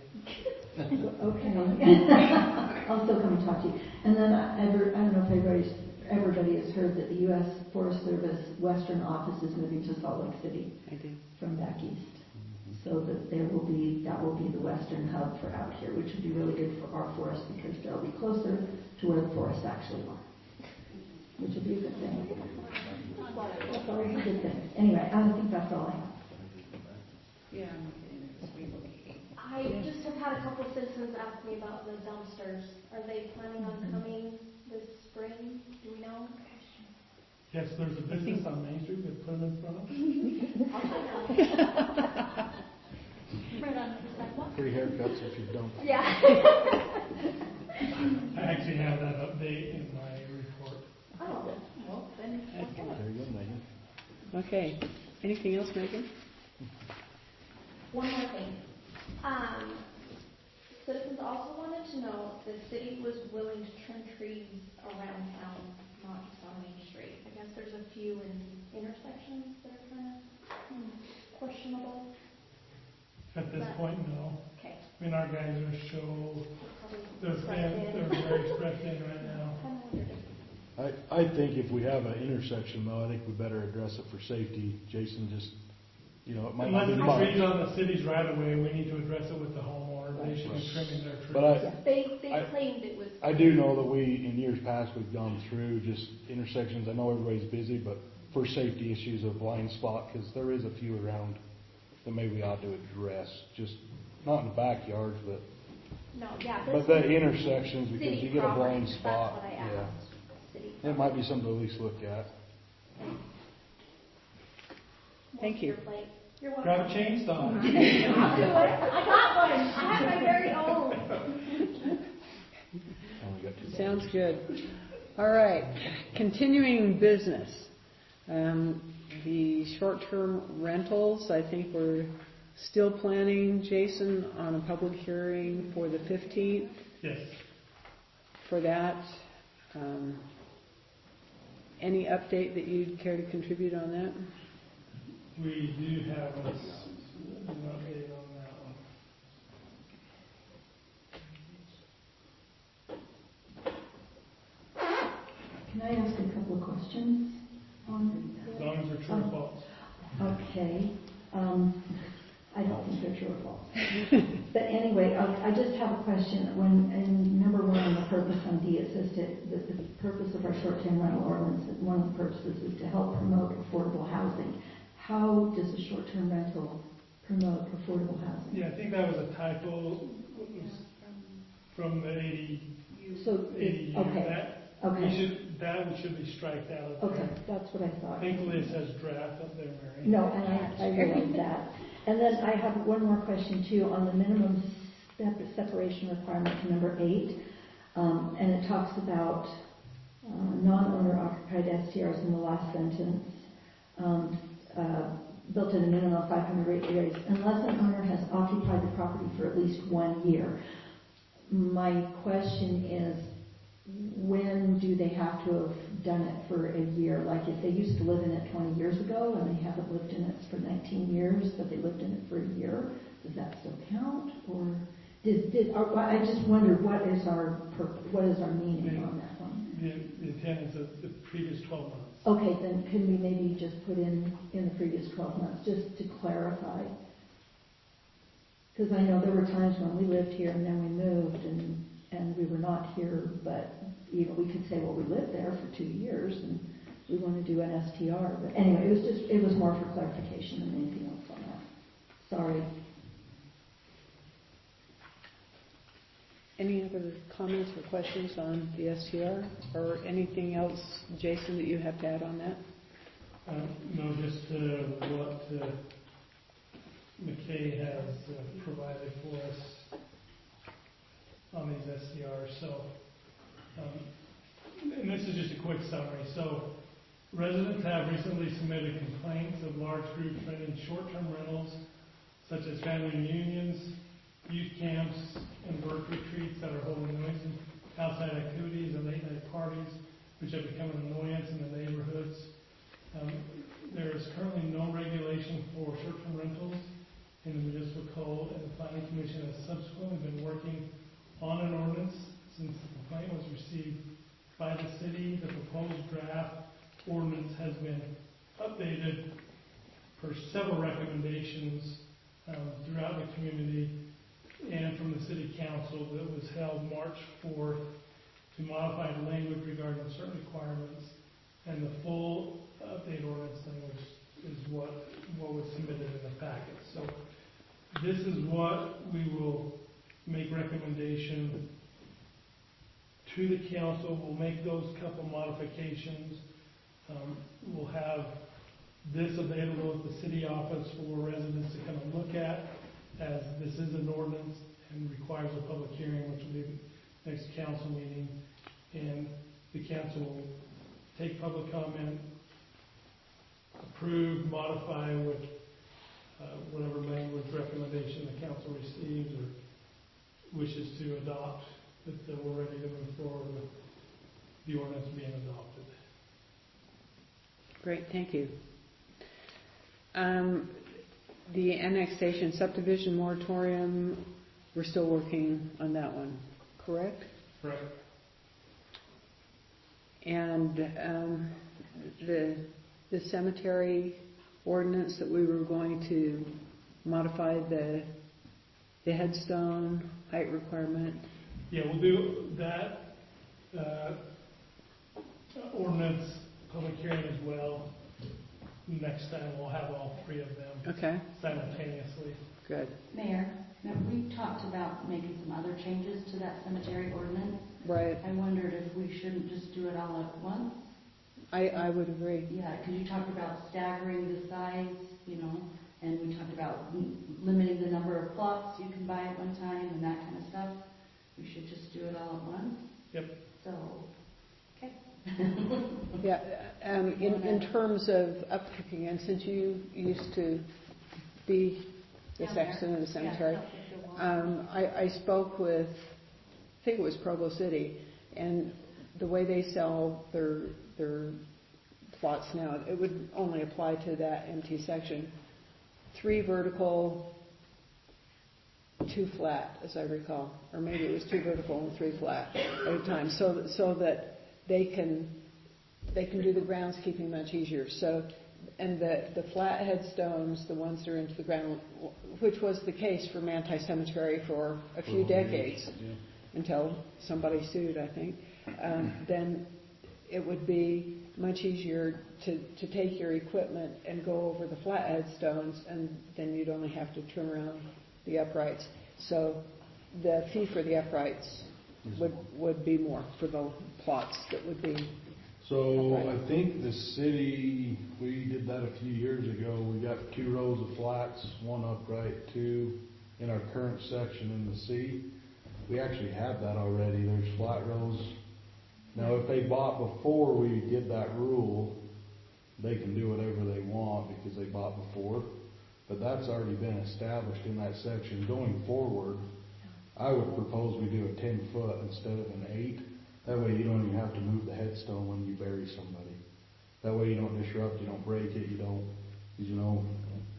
okay. I'll still come and talk to you. And then I, ever, I don't know if everybody's, everybody has heard that the U S Forest Service Western Office is moving to Salt Lake City I do. from back east. So that there will be, that will be the western hub for out here, which would be really good for our forest because they'll be closer to where the forests actually are, which would be a good thing. That's always a good thing. Anyway, I think that's all I have. Yeah. I just have had a couple of citizens ask me about the dumpsters. Are they planning on coming this spring? Do we know? Yes, there's a business on Main Street that put them in front of us. I'll find out. Right on the sidewalk. Free haircuts if you don't. Yeah. I actually have that update in my report. Oh, well, then. Okay. There you go, Megan. Okay. Anything else, Megan? One more thing. Um, citizens also wanted to know if the city was willing to trim trees around town, not just on Main Street. I guess there's a few in intersections that are kind of hmm, questionable. At this But- point, no. Okay. I mean, our guys are so, Probably they're, expressed they're in. very expressed in right now. Kind of wondered if I, I think if we have an intersection though, I think we better address it for safety. Jason just, you know, it might not Unless be the trees much. on the city's right of way, we need to address it with the homeowner. They should be trimming their trees. But I, They, they I- claimed it was. I do know that we, in years past, we've gone through just intersections. I know everybody's busy, but for safety issues of blind spot, because there is a few around that maybe we ought to address. Just not in the backyards, but No, yeah. this but the is intersections, because city you get a blind property. spot. That's what I Yeah, asked. City it might be something to at least look at. Thank you. Your plate. You're welcome. Grab a chainsaw. I'll do it. I got one. I have my very own. Only got two Sounds good. All right. Continuing business. Um, the short-term rentals, I think we're still planning, Jason, on a public hearing for the fifteenth Yes. for that. Um, any update that you'd care to contribute on that? We do have a, an update on that one. Can I ask a couple of questions on As long as they're true or false. Okay. Um, I don't think they're true or false. But anyway, I, I just have a question. When in number one on the purpose on D, it says to, that the purpose of our short-term rental ordinance, one of the purposes is to help promote affordable housing. How does a short-term rental promote affordable housing? Yeah, I think that was a typo. It was from the eighty, So, eighty it- okay, that okay. we should that one should be striked out of Okay, there. that's what I thought. Thankfully, it says draft up there, Mary. No, and I, I realize that. And then I have one more question too on the minimum step separation requirement to number eight. Um, and it talks about uh, non-owner occupied S T Rs in the last sentence. Um, uh, built at a minimum of five hundred acres unless an owner has occupied the property for at least one year. My question is, when do they have to have done it for a year? Like if they used to live in it twenty years ago and they haven't lived in it for nineteen years, but they lived in it for a year, does that still count? Or did, did or, I just wondered what is our purpose, what is our meaning on that one? The, the intent is the, the previous twelve months. Okay, then can we maybe just put in in the previous twelve months just to clarify? Because I know there were times when we lived here and then we moved and and we were not here, but you know we could say, well, we lived there for two years and we want to do an S T R. But anyway, it was just it was more for clarification than anything else on that. Sorry. Any other comments or questions on the S T R or anything else, Jason, that you have to add on that? Um, no, just uh, what uh, McKay has uh, provided for us on these S C Rs. So, um, and this is just a quick summary. So, Residents have recently submitted complaints of large groups renting short-term rentals, such as family reunions, youth camps, and work retreats that are holding noisy outside activities and late-night parties, which have become an annoyance in the neighborhoods. Um, there is currently no regulation for short-term rentals in the municipal code, and the Planning Commission has subsequently been working on an ordinance since the complaint was received by the city. The proposed draft ordinance has been updated per several recommendations um, throughout the community and from the city council that was held March fourth to modify the language regarding certain requirements, and the full update ordinance language is what, what was submitted in the packet. So this is what we will make recommendation to the council. We'll make those couple modifications. Um, we'll have this available at the city office for residents to come and look at, as this is an ordinance and requires a public hearing, which will be the next council meeting. And the council will take public comment, approve, modify with uh, whatever language recommendation the council receives or wishes to adopt, that, that we're ready to move forward with the ordinance being adopted. Great, thank you. Um, the annexation subdivision moratorium, we're still working on that one, correct? Right. And um, the the cemetery ordinance that we were going to modify the the headstone height requirement. Yeah, we'll do that uh, ordinance public hearing as well. Next time we'll have all three of them Okay. simultaneously. Good. Mayor, remember we talked about making some other changes to that cemetery ordinance. Right. I wondered if we shouldn't just do it all at once. I, I would agree. Yeah, because you talked about staggering the size, you know, and we talked about m- limiting the number of plots you can buy at one time and that kind of stuff. We should just do it all at once. Yep. So, okay. Yeah. Um, in, in terms of upkicking, and since you used to be the Down sexton there. of the cemetery, Yeah, if you want. um, I, I spoke with, I think it was Provo City, and the way they sell their their plots now, it would only apply to that empty section. Three vertical, two flat, as I recall, or maybe it was two vertical and three flat at a time, so so that they can they can do the groundskeeping much easier. So, and the the flat headstones, the ones that are into the ground, which was the case for Manti Cemetery for a few decades, Yeah. until somebody sued, I think. Um, then it would be much easier to, to take your equipment and go over the flat headstones, and then you'd only have to turn around the uprights. So the fee for the uprights would would be more for the plots that would be. So upright. I think the city, we did that a few years ago. We got two rows of flats, one upright, two in our current section in the C. We actually have that already. There's flat rows. Now, if they bought before we did that rule, they can do whatever they want because they bought before. But that's already been established in that section. Going forward, I would propose we do a ten foot instead of an eight. That way you don't even have to move the headstone when you bury somebody. That way you don't disrupt, you don't break it, you don't, because you know,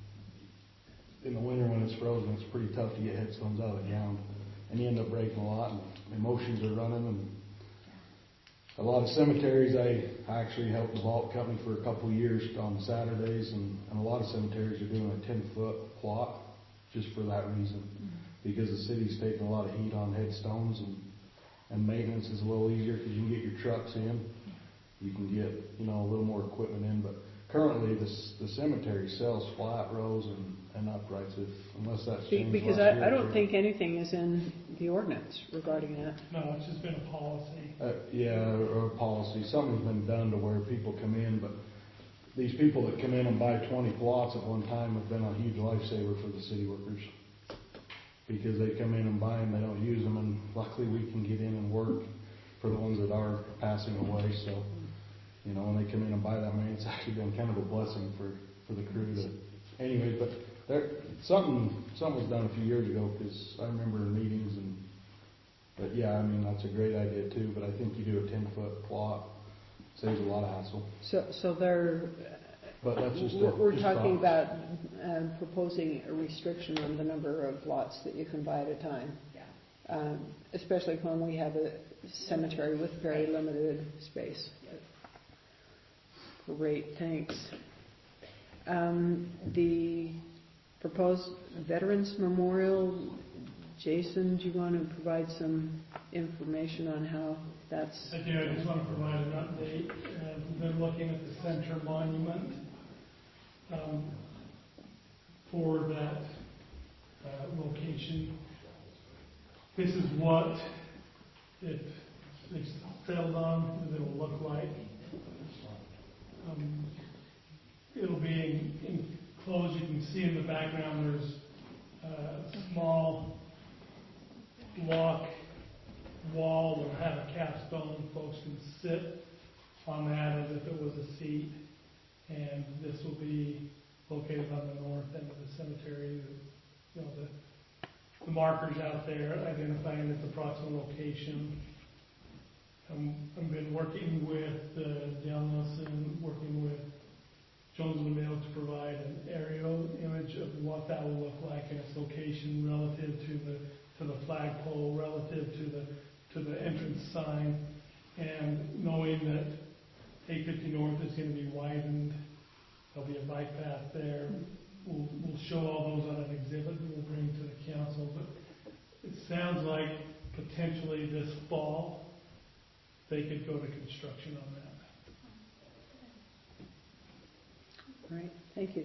in the winter when it's frozen, it's pretty tough to get headstones out of the ground. And you end up breaking a lot, and emotions are running. And a lot of cemeteries, I actually helped the vault company for a couple of years on Saturdays, and, and a lot of cemeteries are doing a ten foot plot just for that reason. Mm-hmm. Because the city's taking a lot of heat on headstones, and, and maintenance is a little easier because you can get your trucks in. You can get, you know, a little more equipment in. But currently, this, the cemetery sells flat rows and, and uprights, if, unless that's Be- changed because last I, year I or don't two. think anything is in the ordinance regarding that. No, it's just been a policy. Uh, yeah, or policy. Something's been done to where people come in, but these people that come in and buy twenty plots at one time have been a huge lifesaver for the city workers. Because they come in and buy them, they don't use them, and luckily we can get in and work for the ones that are passing away. So, you know, when they come in and buy that many, it's actually been kind of a blessing for, for the crew to, anyway, but there, something, something was done a few years ago, because I remember in meetings and, but yeah, I mean, that's a great idea too, but I think you do a ten foot plot, saves a lot of hassle. So, so they're, But that's just we're a- we're just talking thoughts. about um, proposing a restriction on the number of lots that you can buy at a time. Yeah. Um, especially when we have a cemetery with very limited space. Great, thanks. Um, the proposed Veterans Memorial, Jason, do you want to provide some information on how that's? I do, I just want to provide an update. Uh, we've been looking at the center monument um, for that uh, location. This is what, if it's settled on, it will look like. Um, it'll be enclosed. You can see in the background there's a small block wall that will have a capstone. Folks can sit on that as if it was a seat. And this will be located on the north end of the cemetery. You know, the the markers out there identifying its approximate location. Um, I've been working with uh, Dale Nelson, working with Jones and Mail to provide an aerial image of what that will look like and its location relative to the to the flagpole, relative to the to the entrance sign, and knowing that eight fifty North is going to be widened, there'll be a bike path there. We'll, we'll show all those on an exhibit that we'll bring to the council, but it sounds like potentially this fall they could go to construction on that. All right, thank you.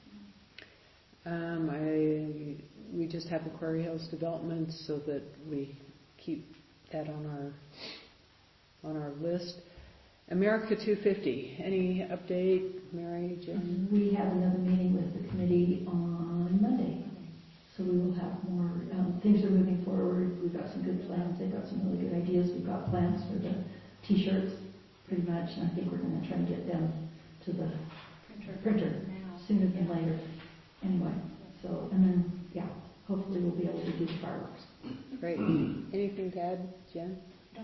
Um, I, we just have the Quarry Hills development so that we keep that on our on our list. America two fifty, any update, Mary, Jim? We have another meeting with the committee on Monday, so we will have more, um, things are moving forward. We've got some good plans, they've got some really good ideas. We've got plans for the t-shirts, pretty much, and I think we're going to try and get them to the printer, printer sooner than later. Anyway, so, and then, yeah, hopefully we'll be able to do the fireworks. Great. Anything to add, Jen? No.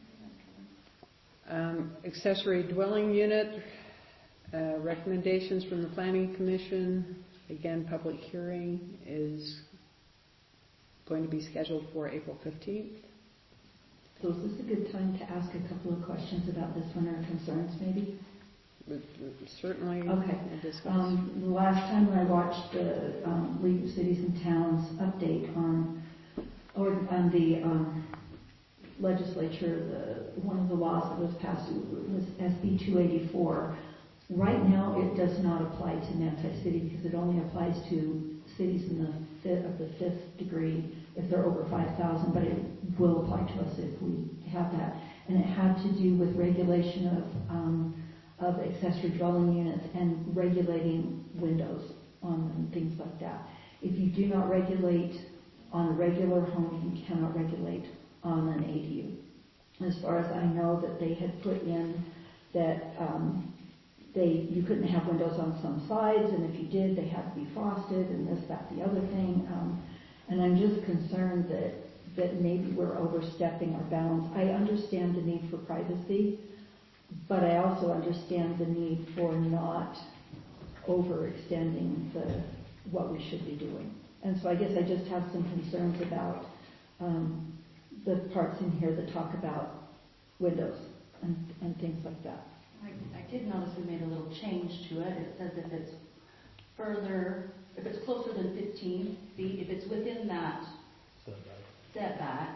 Um, accessory dwelling unit, uh, recommendations from the Planning Commission. Again, public hearing is going to be scheduled for April fifteenth. So is this a good time to ask a couple of questions about this one, or concerns maybe? Certainly. Okay. We'll discuss. Um, the last time I watched the um, League of Cities and Towns update on, or on the um, legislature, the, one of the laws that was passed was S B two eighty-four. Right now, it does not apply to Manti City because it only applies to cities in the fifth, of the fifth degree if they're over five thousand, but it will apply to us if we have that. And it had to do with regulation of um, of accessory dwelling units and regulating windows on them, things like that. If you do not regulate on a regular home, you cannot regulate on an A D U. As far as I know, that they had put in that um, they you couldn't have windows on some sides, and if you did, they had to be frosted, and this, that, the other thing. Um, and I'm just concerned that that maybe we're overstepping our bounds. I understand the need for privacy, but I also understand the need for not overextending the what we should be doing. And so I guess I just have some concerns about um, the parts in here that talk about windows and, and things like that. I, I did notice we made a little change to it. It says if it's further, if it's closer than fifteen feet, if it's within that setback,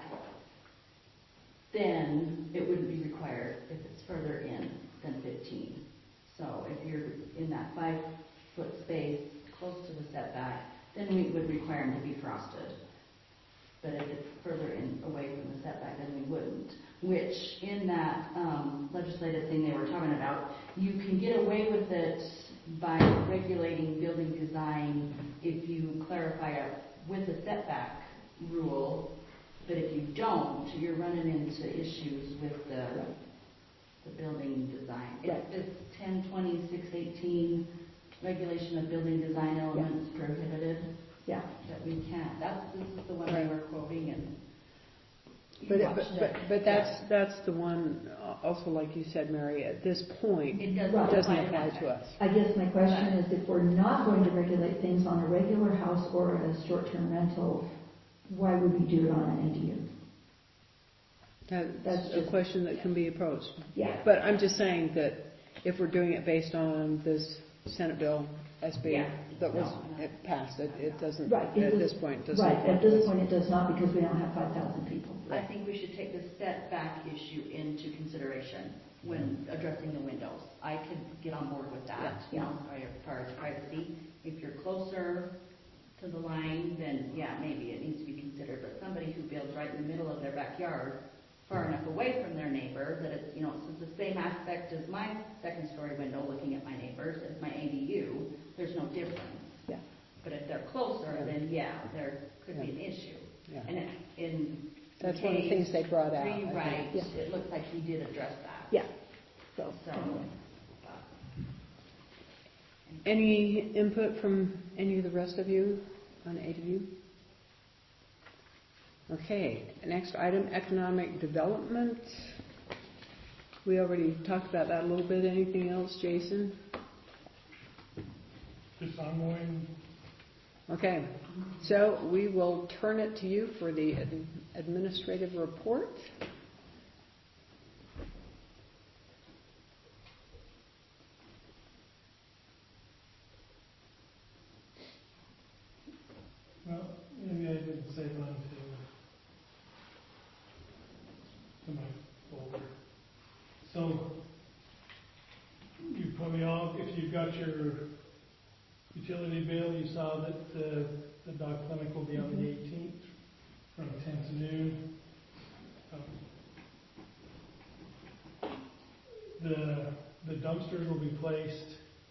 then it wouldn't be required if it's further in than fifteen. So if you're in that five foot space close to the setback, then we would require them to be frosted. But if it's further in away from the setback, then we wouldn't. Which, in that um, legislative thing they were talking about, you can get away with it by regulating building design if you clarify it with a setback rule. But if you don't, you're running into issues with the the building design. Right. If it's ten twenty-six eighteen, regulation of building design elements prohibited, Yeah. that we can't. That's, this is the one they were quoting, and you But, watched but, but, it. but that's, that's the one, uh, also like you said, Mary, at this point, It it doesn't Right. doesn't apply apply to us. I guess my question is, if we're not going to regulate things on a regular house or a short-term rental, why would we do it on an A D U? That's That's a just- question that can be approached. Yeah. But I'm just saying that if we're doing it based on this Senate bill, S B, Yeah. that was No. it passed, it, it doesn't, Right. it at does- this point, doesn't Right, apply at to this us. point it does not because we don't have five thousand people. I think we should take the setback issue into consideration when addressing the windows. I could get on board with that, you know, as far as privacy. If you're closer to the line, then yeah, maybe it needs to be considered. But somebody who builds right in the middle of their backyard, far enough away from their neighbor, that it's, you know, it's the same aspect as my second story window looking at my neighbors as my A D U, there's no difference. Yeah. But if they're closer, then yeah, there could be an issue. Yeah. And it, in That's one of the things they brought out. I think. Right, Yeah. it looks like he did address that. Yeah. So, So, anyway. Any input from any of the rest of you on A D U? Okay, next item, economic development. We already talked about that a little bit. Anything else, Jason? Just ongoing. Okay, so we will turn it to you for the ad- administrative report. Well, maybe I didn't save on to, to my folder. So, you probably all, if you've got your utility bill, you saw that uh, the dog clinic will be on the eighteenth from ten to noon. Um, The, the dumpsters will be placed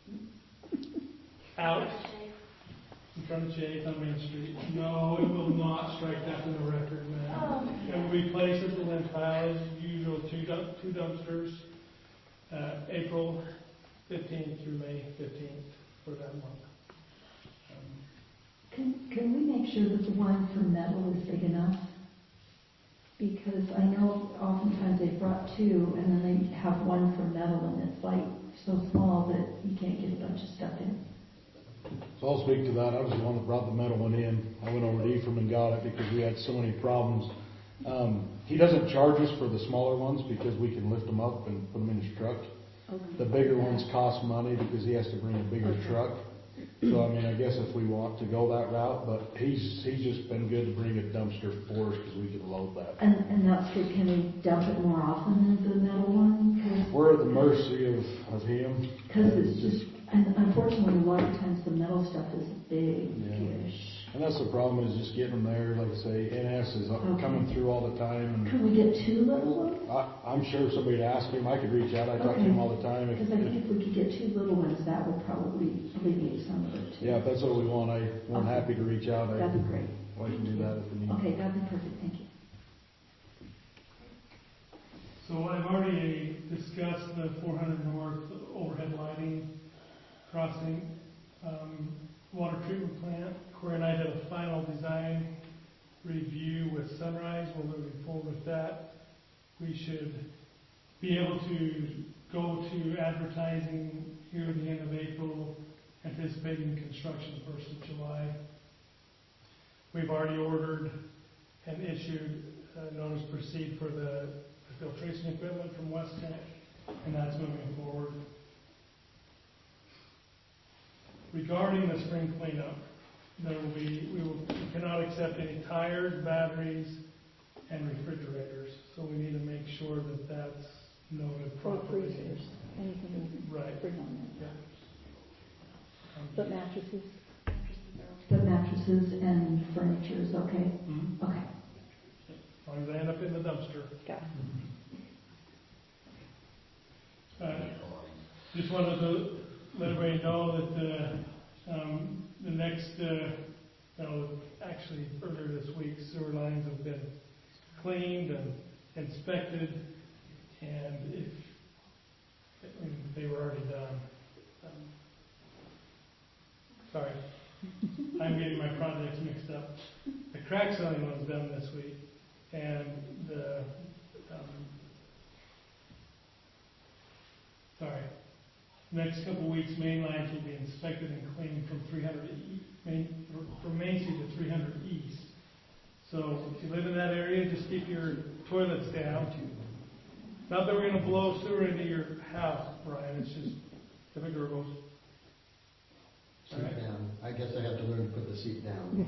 out in front of Jay's on Main Street. No, it will not strike that in the record, man. It will be placed at the Lynn pile as usual, two dump, two dumpsters, uh, April fifteenth through May fifteenth for that month. Um, Can, can we make sure that the one for metal is big enough? Because I know oftentimes they brought two and then they have one for metal and it's like so small that you can't get a bunch of stuff in. So I'll speak to that. I was the one that brought the metal one in. I went over to Ephraim and got it because we had so many problems. Um, he doesn't charge us for the smaller ones because we can lift them up and put them in his truck. Okay. The bigger ones cost money because he has to bring a bigger Okay. truck. So, I mean, I guess if we want to go that route, but he's, he's just been good to bring a dumpster for us because we can load that. And, and that's good. Can we dump it more often than the metal one? We're at the mercy of, of him. Because it's just, and unfortunately, a lot of times the metal stuff is big-ish. And that's the problem, is just getting them there. Like I say, N S is up- Okay. coming through all the time. And Can we get two little ones? I, I'm sure if somebody would ask him, I could reach out. I talk to him all the time. If, Because I think if, if we could get two little ones, that would probably alleviate some of it too. yeah, if that's what we want, I, I'm Okay. happy to reach out. I, That'd be great. I can do that if we need. Okay, that'd be perfect, thank you. So I've already discussed the four hundred north overhead lighting crossing, um, water treatment plant. Corey and I did a final design review with Sunrise. We're moving forward with that. We should be able to go to advertising here at the end of April, anticipating construction first of July. We've already ordered and issued a notice to proceed for the filtration equipment from West Tech, and that's moving forward. Regarding the spring cleanup, there will be, we, will, we cannot accept any tires, batteries, and refrigerators. So we need to make sure that that's noted Or properly. freezers, anything we Right. bring on Yeah. there. Um, But mattresses? But mattresses and furniture is okay? mhm. Okay. As long as they end up in the dumpster. Got it. Uh, Just wanted to let everybody know that the, um, the next, uh, no, actually earlier this week, sewer lines have been cleaned and inspected. And if and they were already done. Um, Sorry, I'm getting my projects mixed up. The crack sealing was done this week, and the, um, sorry, next couple weeks, main lines will be inspected and cleaned from three hundred e- main, from Main Street to three hundred east. So if you live in that area, just keep your toilets down. Not that we're going to blow sewer into your house, Brian, it's just if it gurgles. Seat down. I guess I have to learn to put the seat down.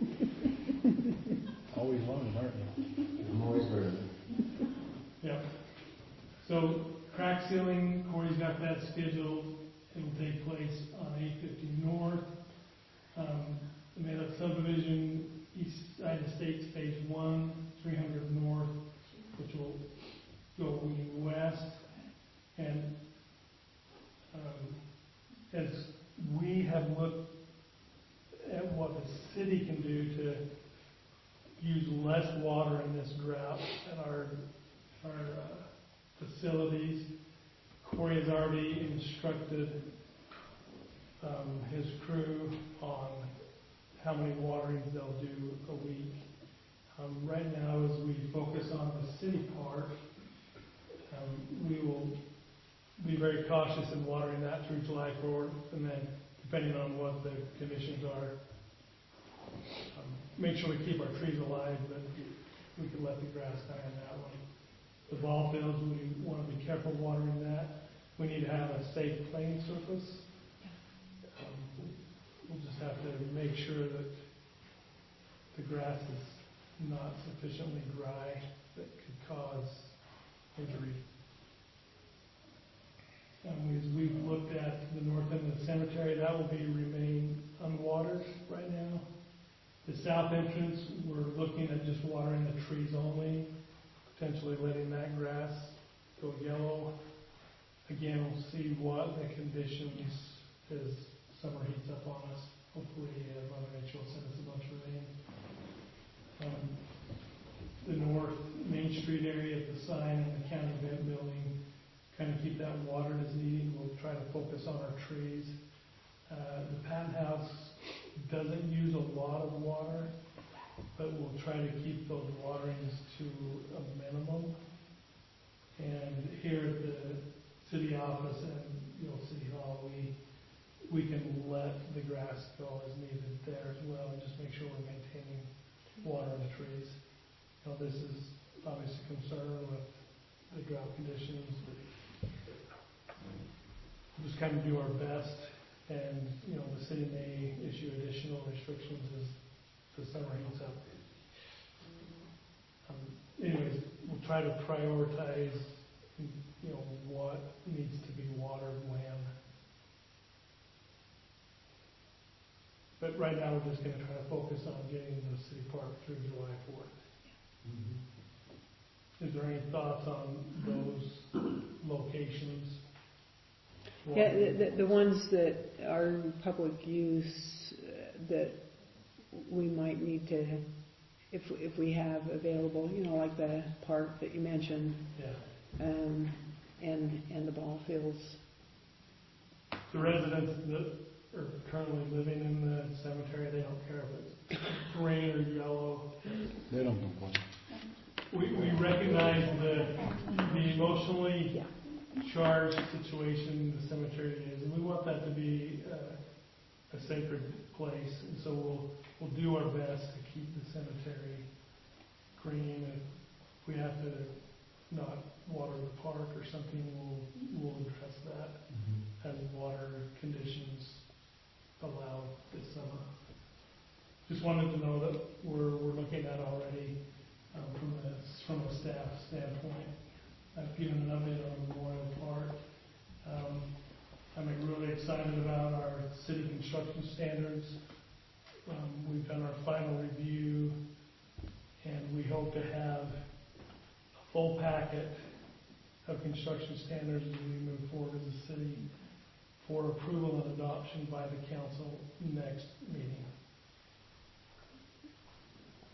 Always learning, aren't you? I'm always learning. Yep. So crack sealing, Corey's got that scheduled. It'll take place on eight fifty North. Um, the Made Up Subdivision, East Side Estates Phase One, three hundred North, which will go west. And um, as we have looked at what the city can do to use less water in this drought at our our uh, facilities. Corey has already instructed um, his crew on how many waterings they'll do a week. Um, right now, as we focus on the city part, um, we will be very cautious in watering that through July fourth, and then depending on what the conditions are, um, make sure we keep our trees alive, but we can let the grass die on that one. The ball fields, we want to be careful watering that. We need to have a safe playing surface. Um, we'll just have to make sure that the grass is not sufficiently dry that could cause injury. Um, as we've looked at the north end of the cemetery, that will be remain unwatered right now. The south entrance, we're looking at just watering the trees only, potentially letting that grass go yellow. Again, we'll see what the conditions as summer heats up on us. Hopefully, uh, Mother Nature will send us a bunch of rain. Um, the north Main Street area at the sign and the county event building, kind of keep that watered as needed. We'll try to focus on our trees. Uh, the Patton House doesn't use a lot of water, but we'll try to keep those waterings to a minimum. And here at the city office and you know City Hall, we we can let the grass go as needed there as well, and just make sure we're maintaining water in the trees. You know, this is obviously a concern with the drought conditions. We'll just kind of do our best, and you know the city may issue additional restrictions as the summer heats up. Um, anyways, we'll try to prioritize, you know, what needs to be watered when. But right now, we're just going to try to focus on getting the city park through July fourth. Mm-hmm. Is there any thoughts on those locations? Yeah, the, the, the ones that are public use uh, that we might need to, if if we have available, you know, like the park that you mentioned, yeah, um, and and the ball fields. The residents that are currently living in the cemetery, they don't care if it's green or yellow. They don't complain. We we recognize the the emotionally charged situation the cemetery is, and we want that to be uh, a sacred place, and so we'll we'll do our best to keep the cemetery green. If we have to not water the park or something, we'll we'll address that mm-hmm. as water conditions allow this summer. Just wanted to know that we're we're looking at already um, from the from a staff standpoint. I've given an update on Memorial Park. Um, I'm really excited about our city construction standards. Um, we've done our final review, and we hope to have a full packet of construction standards as we move forward as a city for approval and adoption by the council next meeting.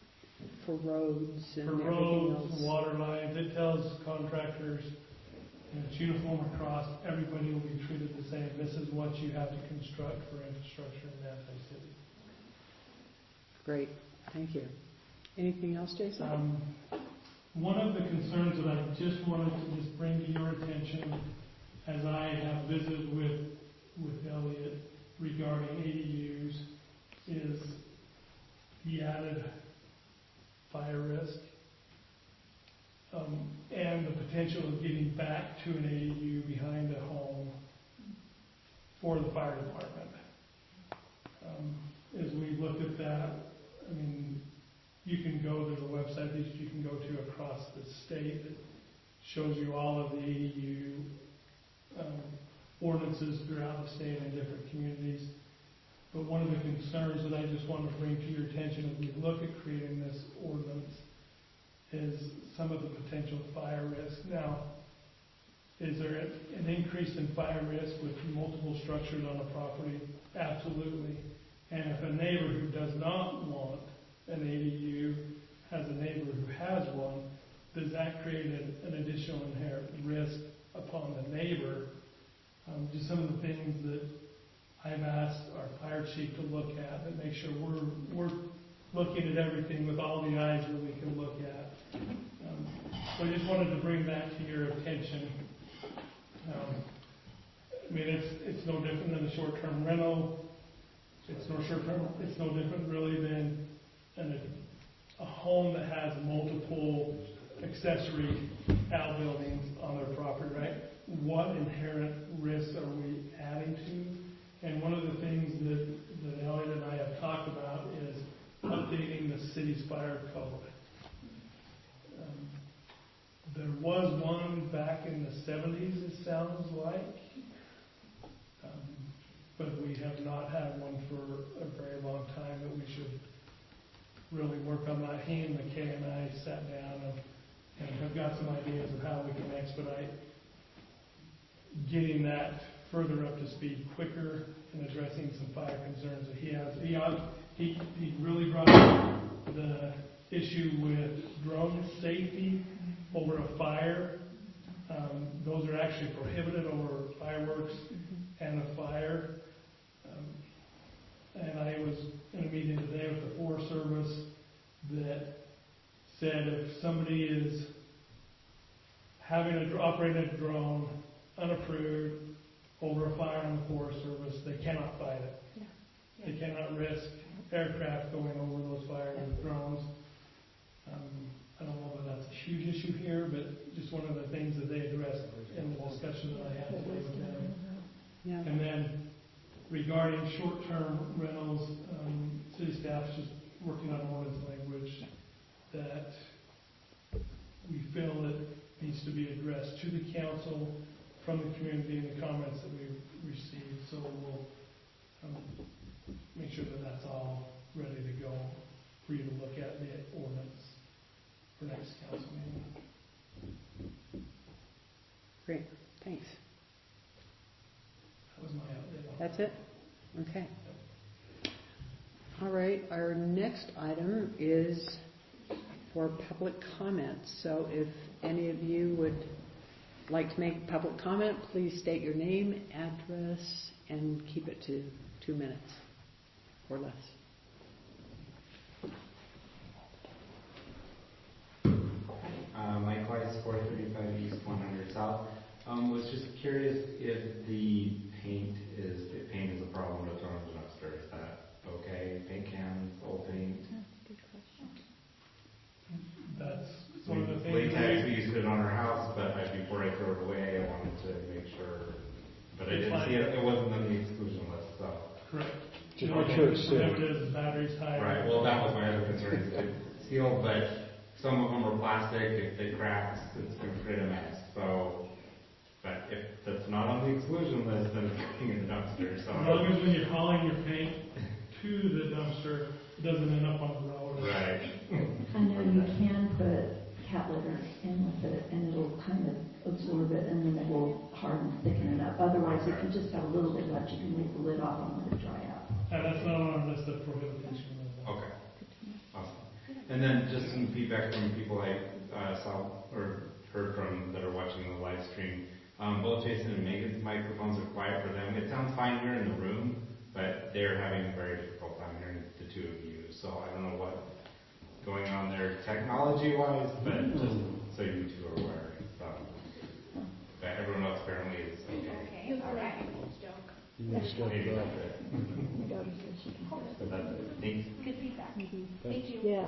For roads and For everything roads, else. water lines, it tells contractors and it's uniform across, everybody will be treated the same. This is what you have to construct for infrastructure in Manti City. Great, thank you. Anything else, Jason? Um, one of the concerns that I just wanted to just bring to your attention, as I have visited with with Elliot regarding A D Us, is the added fire risk um, and the potential of getting back to an A D U behind a home for the fire department. Um, as we looked at that, I mean, you can go, there's a website that you can go to across the state that shows you all of the A D U um, ordinances throughout the state and different communities. But one of the concerns that I just want to bring to your attention as we look at creating this ordinance is some of the potential fire risk. Now, is there an increase in fire risk with multiple structures on a property? Absolutely. And if a neighbor who does not want an A D U has a neighbor who has one, does that create an, an additional inherent risk upon the neighbor? Um, just some of the things that I've asked our fire chief to look at and make sure we're we're looking at everything with all the eyes that we can look at. Um, so I just wanted to bring that to your attention. Um, I mean, it's it's no different than a short-term rental. It's no short-term. It's no different really than an, a home that has multiple accessory outbuildings on their property, right? What inherent risks are we adding to? And one of the things that, that Elliot and I have talked about is updating the city's fire code. Um, there was one back in the seventies, it sounds like, um, but we have not had one for a very long time that we should really work on that. He and McKay and I sat down and, and have got some ideas of how we can expedite getting that further up to speed quicker and addressing some fire concerns that he has. He, he, he really brought up the issue with drone safety over a fire. Um, those are actually prohibited over fireworks and a fire. Um, and I was in a meeting today with the Forest Service that said if somebody is having a, operating a drone unapproved over a fire in the Forest Service, they cannot fight it. Yeah. Yeah. They cannot risk aircraft going over those fires with drones. Um, I don't know that that's a huge issue here, but just one of the things that they addressed in the discussion that I had today with them. Yeah. And then regarding short-term rentals, um, city staff is just working on ordinance language that we feel that needs to be addressed to the council from the community and the comments that we've received. So we'll um, make sure that that's all ready to go for you to look at the ordinance for next council meeting. Great, thanks. That was my update. That's it? Okay. All right, our next item is for public comments. So if any of you would like to make a public comment, please state your name, address, and keep it to two minutes or less. Uh, Mike Weiss, four thirty-five East, one hundred South. Um, was just curious if the paint is, if paint is a problem with throwing it upstairs. Is that okay? Paint cans, old paint? Good question. That's one of the things. Latex, we used it on our house, but I, before I threw it away, I wanted to make sure. But I didn't see it. It wasn't on the exclusion list, so. Correct. Just make sure it's sealed. Is batteries high. Right. Well, that was my other concern. It's sealed, but some of them are plastic. If they crack, it's going to create a mess. So, but if that's not on the exclusion list, then it's going in the dumpster. So as long as when you're hauling your paint to the dumpster, it doesn't end up on the road. Right. I know you can put cat litter in with it, and it'll kind of absorb it, and then it will harden, thicken it up. Otherwise, if you just have a little bit left, you can leave the lid off and let it dry out. Uh, that's not on our list of prohibition. Okay. Awesome. And then just some feedback from people I uh, saw or heard from that are watching the live stream. Um, both Jason and Megan's microphones are quiet for them. It sounds fine here in the room, but they're having a very difficult time hearing the two of you. So I don't know what's going on there technology-wise, but just so you two are aware. So, but everyone else apparently is okay. Okay, all right. You want to step Maybe it up? that's it. But that's it. Thanks. Good feedback. Thank you. Yeah.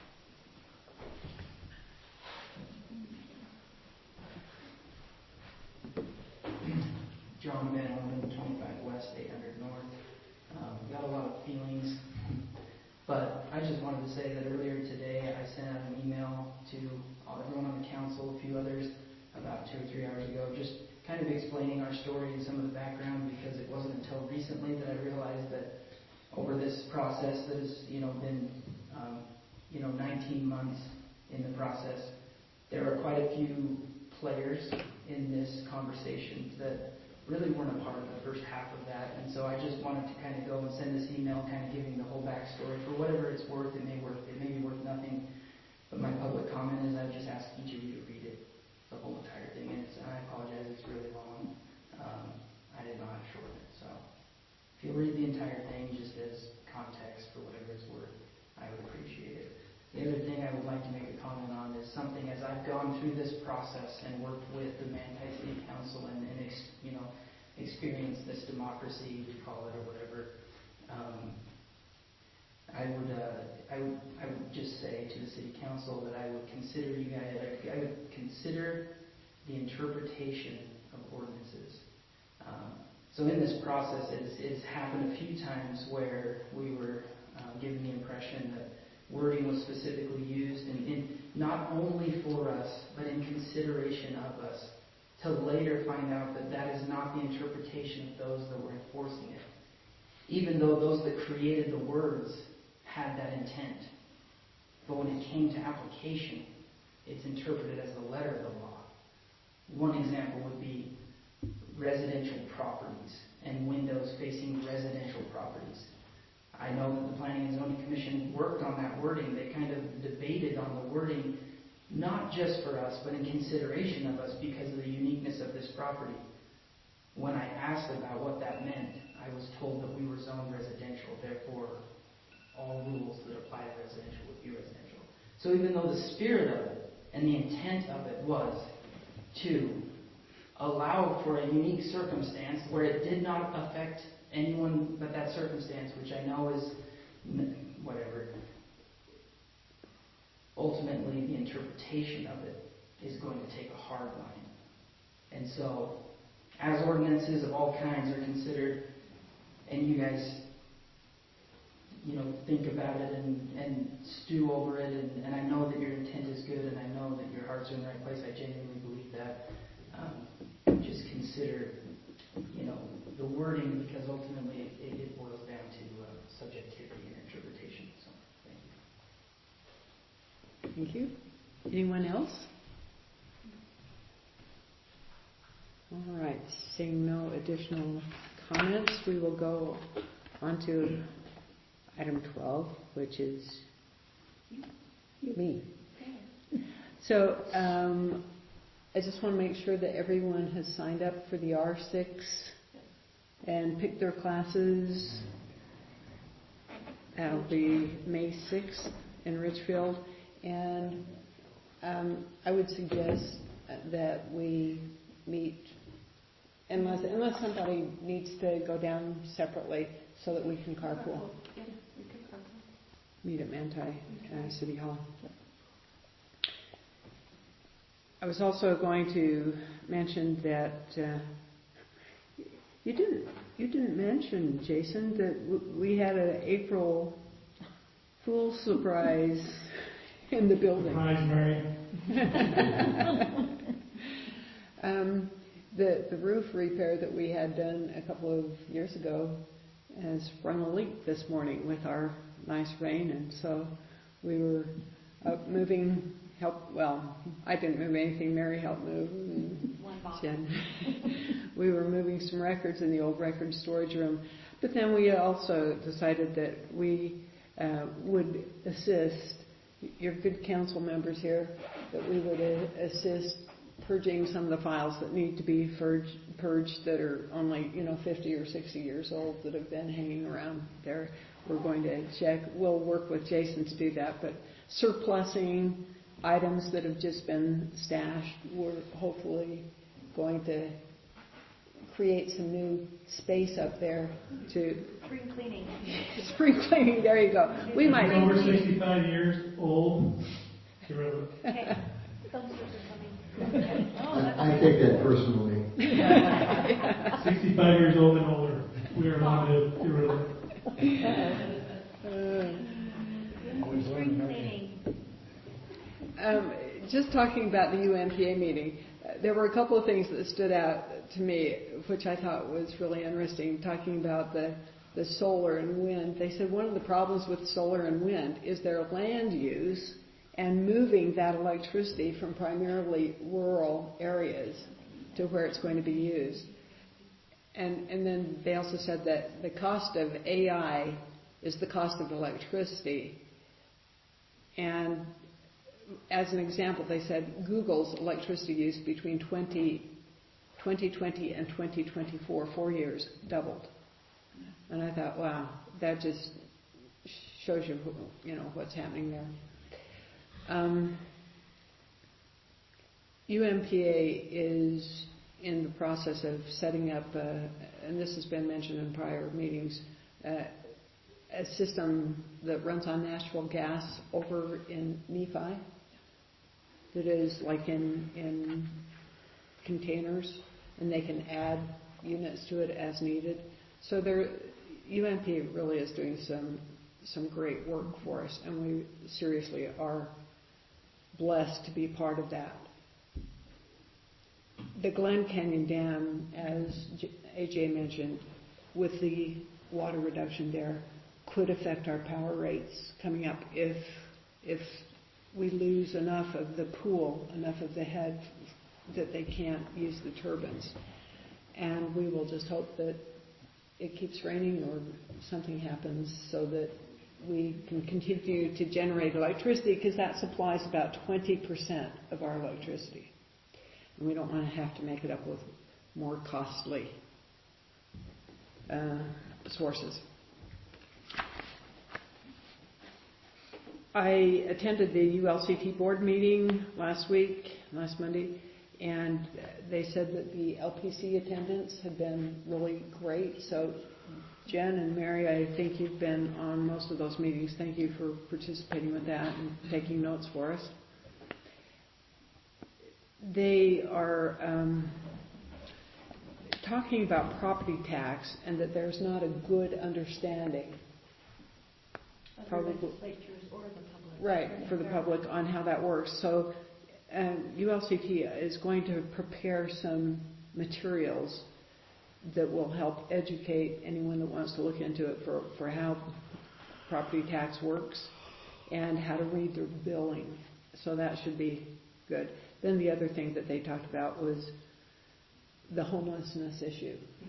John Van Orman, twenty-five West, eight hundred North. Um, got a lot of feelings, but I just wanted to say that earlier today I sent out an email to everyone on the council, a few others, about two or three hours ago, just kind of explaining our story and some of the background, because it wasn't until recently that I realized that over this process that has, you know, been, um, you know, nineteen months in the process, there are quite a few players in this conversation that really weren't a part of the first half of that. And so I just wanted to kind of go and send this email kind of giving the whole backstory. For whatever it's worth, it may worth, it may be worth nothing. But my public comment is I would just ask each of you to read it, the whole entire thing. And, it's, and I apologize, it's really long. Um, I didn't know how to shorten it. So if you'll read the entire thing just as context for whatever it's worth, I would appreciate it. The other thing I would like to make a comment on is something as I've gone through this process and worked with the Manti City Council and, and ex, you know, experienced this democracy, to call it, or whatever. Um, I would, uh, I would, I would just say to the City Council that I would consider you guys, I would consider the interpretation of ordinances. Um, so in this process, it's, it's happened a few times where we were uh, given the impression that wording was specifically used, in, in not only for us, but in consideration of us, to later find out that that is not the interpretation of those that were enforcing it. Even though those that created the words had that intent. But when it came to application, it's interpreted as the letter of the law. One example would be residential properties and windows facing residential properties. I know that the Planning and Zoning Commission worked on that wording. They kind of debated on the wording, not just for us, but in consideration of us because of the uniqueness of this property. When I asked about what that meant, I was told that we were zoned residential, therefore all rules that apply to residential would be residential. So even though the spirit of it and the intent of it was to allow for a unique circumstance where it did not affect anyone but that circumstance, which I know is whatever, ultimately the interpretation of it is going to take a hard line. And so, as ordinances of all kinds are considered, and you guys, you know, think about it and, and stew over it, and, and I know that your intent is good, and I know that your hearts are in the right place. I genuinely believe that. Um, just consider, you know, the wording, because ultimately it, it boils down to uh, subjectivity and interpretation. So, thank you. Thank you. Anyone else? All right. Seeing no additional comments, we will go on to item twelve, which is me. So um, I just want to make sure that everyone has signed up for the R six and picked their classes. That'll be May sixth in Richfield. And um, I would suggest that we meet, unless unless somebody needs to go down separately, so that we can carpool. Yeah, we could carpool. Meet at Manti uh, City Hall. I was also going to mention that uh, you didn't you didn't mention, Jason, that w- we had an April Fool's surprise in the building. Surprise, Mary. um, the the roof repair that we had done a couple of years ago has sprung a leak this morning with our nice rain, and so we were up moving. Help. Well, I didn't move anything. Mary helped move. One box. Jen. We were moving some records in the old record storage room, but then we also decided that we uh, would assist. Your good council members here, that we would uh, assist purging some of the files that need to be purged, purged that are only, you know, fifty or sixty years old that have been hanging around there. We're going to check. We'll work with Jason to do that, but surplusing items that have just been stashed, we're hopefully going to create some new space up there to Spring cleaning. spring cleaning. There you go. We might Over sixty-five years old, get rid of it. Okay, dumpsters are coming. Oh, that's I, I take that personally. Sixty-five years old and older, we are allowed to get rid of it. Spring cleaning. Um, just talking about the U N P A meeting, uh, there were a couple of things that stood out to me, which I thought was really interesting, talking about the, the solar and wind. They said one of the problems with solar and wind is their land use and moving that electricity from primarily rural areas to where it's going to be used. And, and then they also said that the cost of A I is the cost of electricity. And as an example, they said Google's electricity use between twenty twenty and twenty twenty-four, four years, doubled. And I thought, wow, that just shows you, you know, what's happening there. Um, U M P A is in the process of setting up, uh, and this has been mentioned in prior meetings, uh, a system that runs on natural gas over in Nephi. That is like in in containers, and they can add units to it as needed. So there, U N P really is doing some some great work for us, and we seriously are blessed to be part of that. The Glen Canyon Dam, as A J mentioned, with the water reduction there, could affect our power rates coming up if if we lose enough of the pool, enough of the head that they can't use the turbines. And we will just hope that it keeps raining or something happens so that we can continue to generate electricity, because that supplies about twenty percent of our electricity. And we don't want to have to make it up with more costly uh, sources. I attended the U L C T board meeting last week, last Monday, and they said that the L P C attendance had been really great. So Jen and Mary, I think you've been on most of those meetings. Thank you for participating with that and taking notes for us. They are um, talking about property tax and that there's not a good understanding. Other legislatures or the public. Right, for the public on how that works. So um, U L C T is going to prepare some materials that will help educate anyone that wants to look into it for, for how property tax works and how to read their billing. So that should be good. Then the other thing that they talked about was the homelessness issue. Yeah.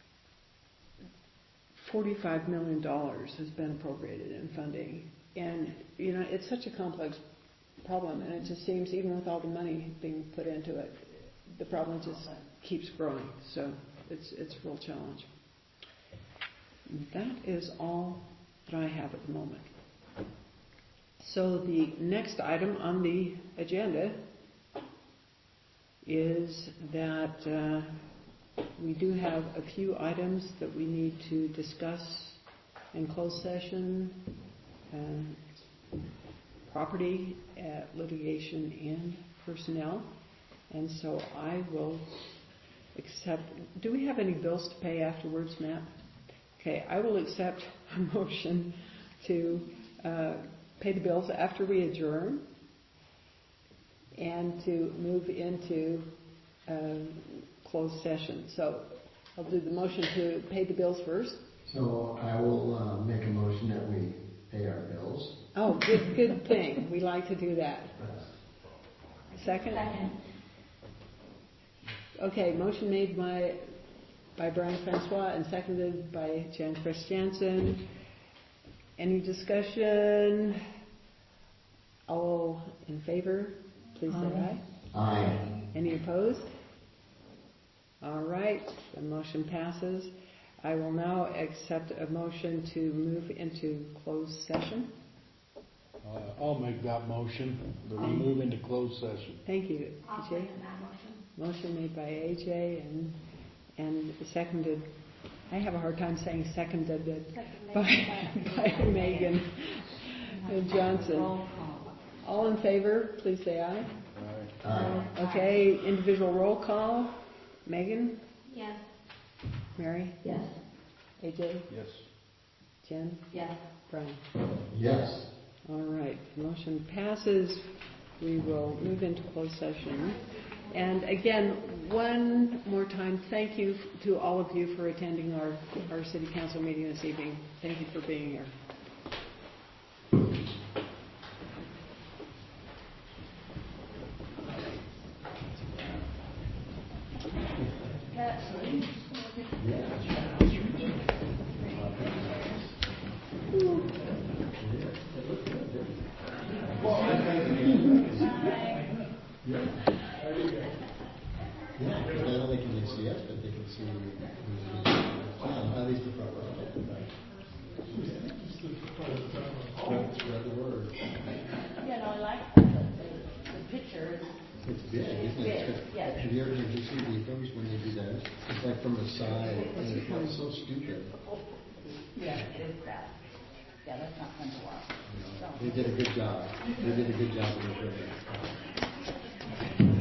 forty-five million dollars has been appropriated in funding. And, you know, it's such a complex problem, and it just seems, even with all the money being put into it, the problem just keeps growing. So it's, it's a real challenge. That is all that I have at the moment. So the next item on the agenda is that uh, we do have a few items that we need to discuss in closed session, uh, property, uh, litigation, and personnel. And so I will accept. Do we have any bills to pay afterwards, Matt? Okay, I will accept a motion to uh, pay the bills after we adjourn and to move into um, closed session. So I'll do the motion to pay the bills first. So I will uh, make a motion that we pay our bills. Oh, good, good thing. We like to do that. Second? Second. Okay, motion made by by Brian Francois and seconded by Jan Chris Jansen. Any discussion? All in favor, please say aye. Aye. Any opposed? All right, the motion passes. I will now accept a motion to move into closed session. Uh, I'll make that motion, that we move into closed session. Thank you, I'll A J. second that motion. Motion made by A J and, and seconded, I have a hard time saying seconded it by, by Megan Johnson. Roll call. All in favor, please say aye. Aye. Okay, individual roll call. Megan? Yes. Mary? Yes. A J? Yes. Jen? Yes. Brian? Yes. All right, motion passes. We will move into closed session. And again, one more time, thank you to all of you for attending our, our city council meeting this evening. Thank you for being here. Yeah, because not only can they see us, but they can see the town, at least the front row. Spread the word. Yeah, no, I like that, the, the picture. It's big, isn't it? Big, yes. Have you ever, did you see the photos when they do that? It's like from the side, and it's like so stupid. Yeah, it is bad. Yeah, that's not fun to watch. So. They did a good job. They did a good job in the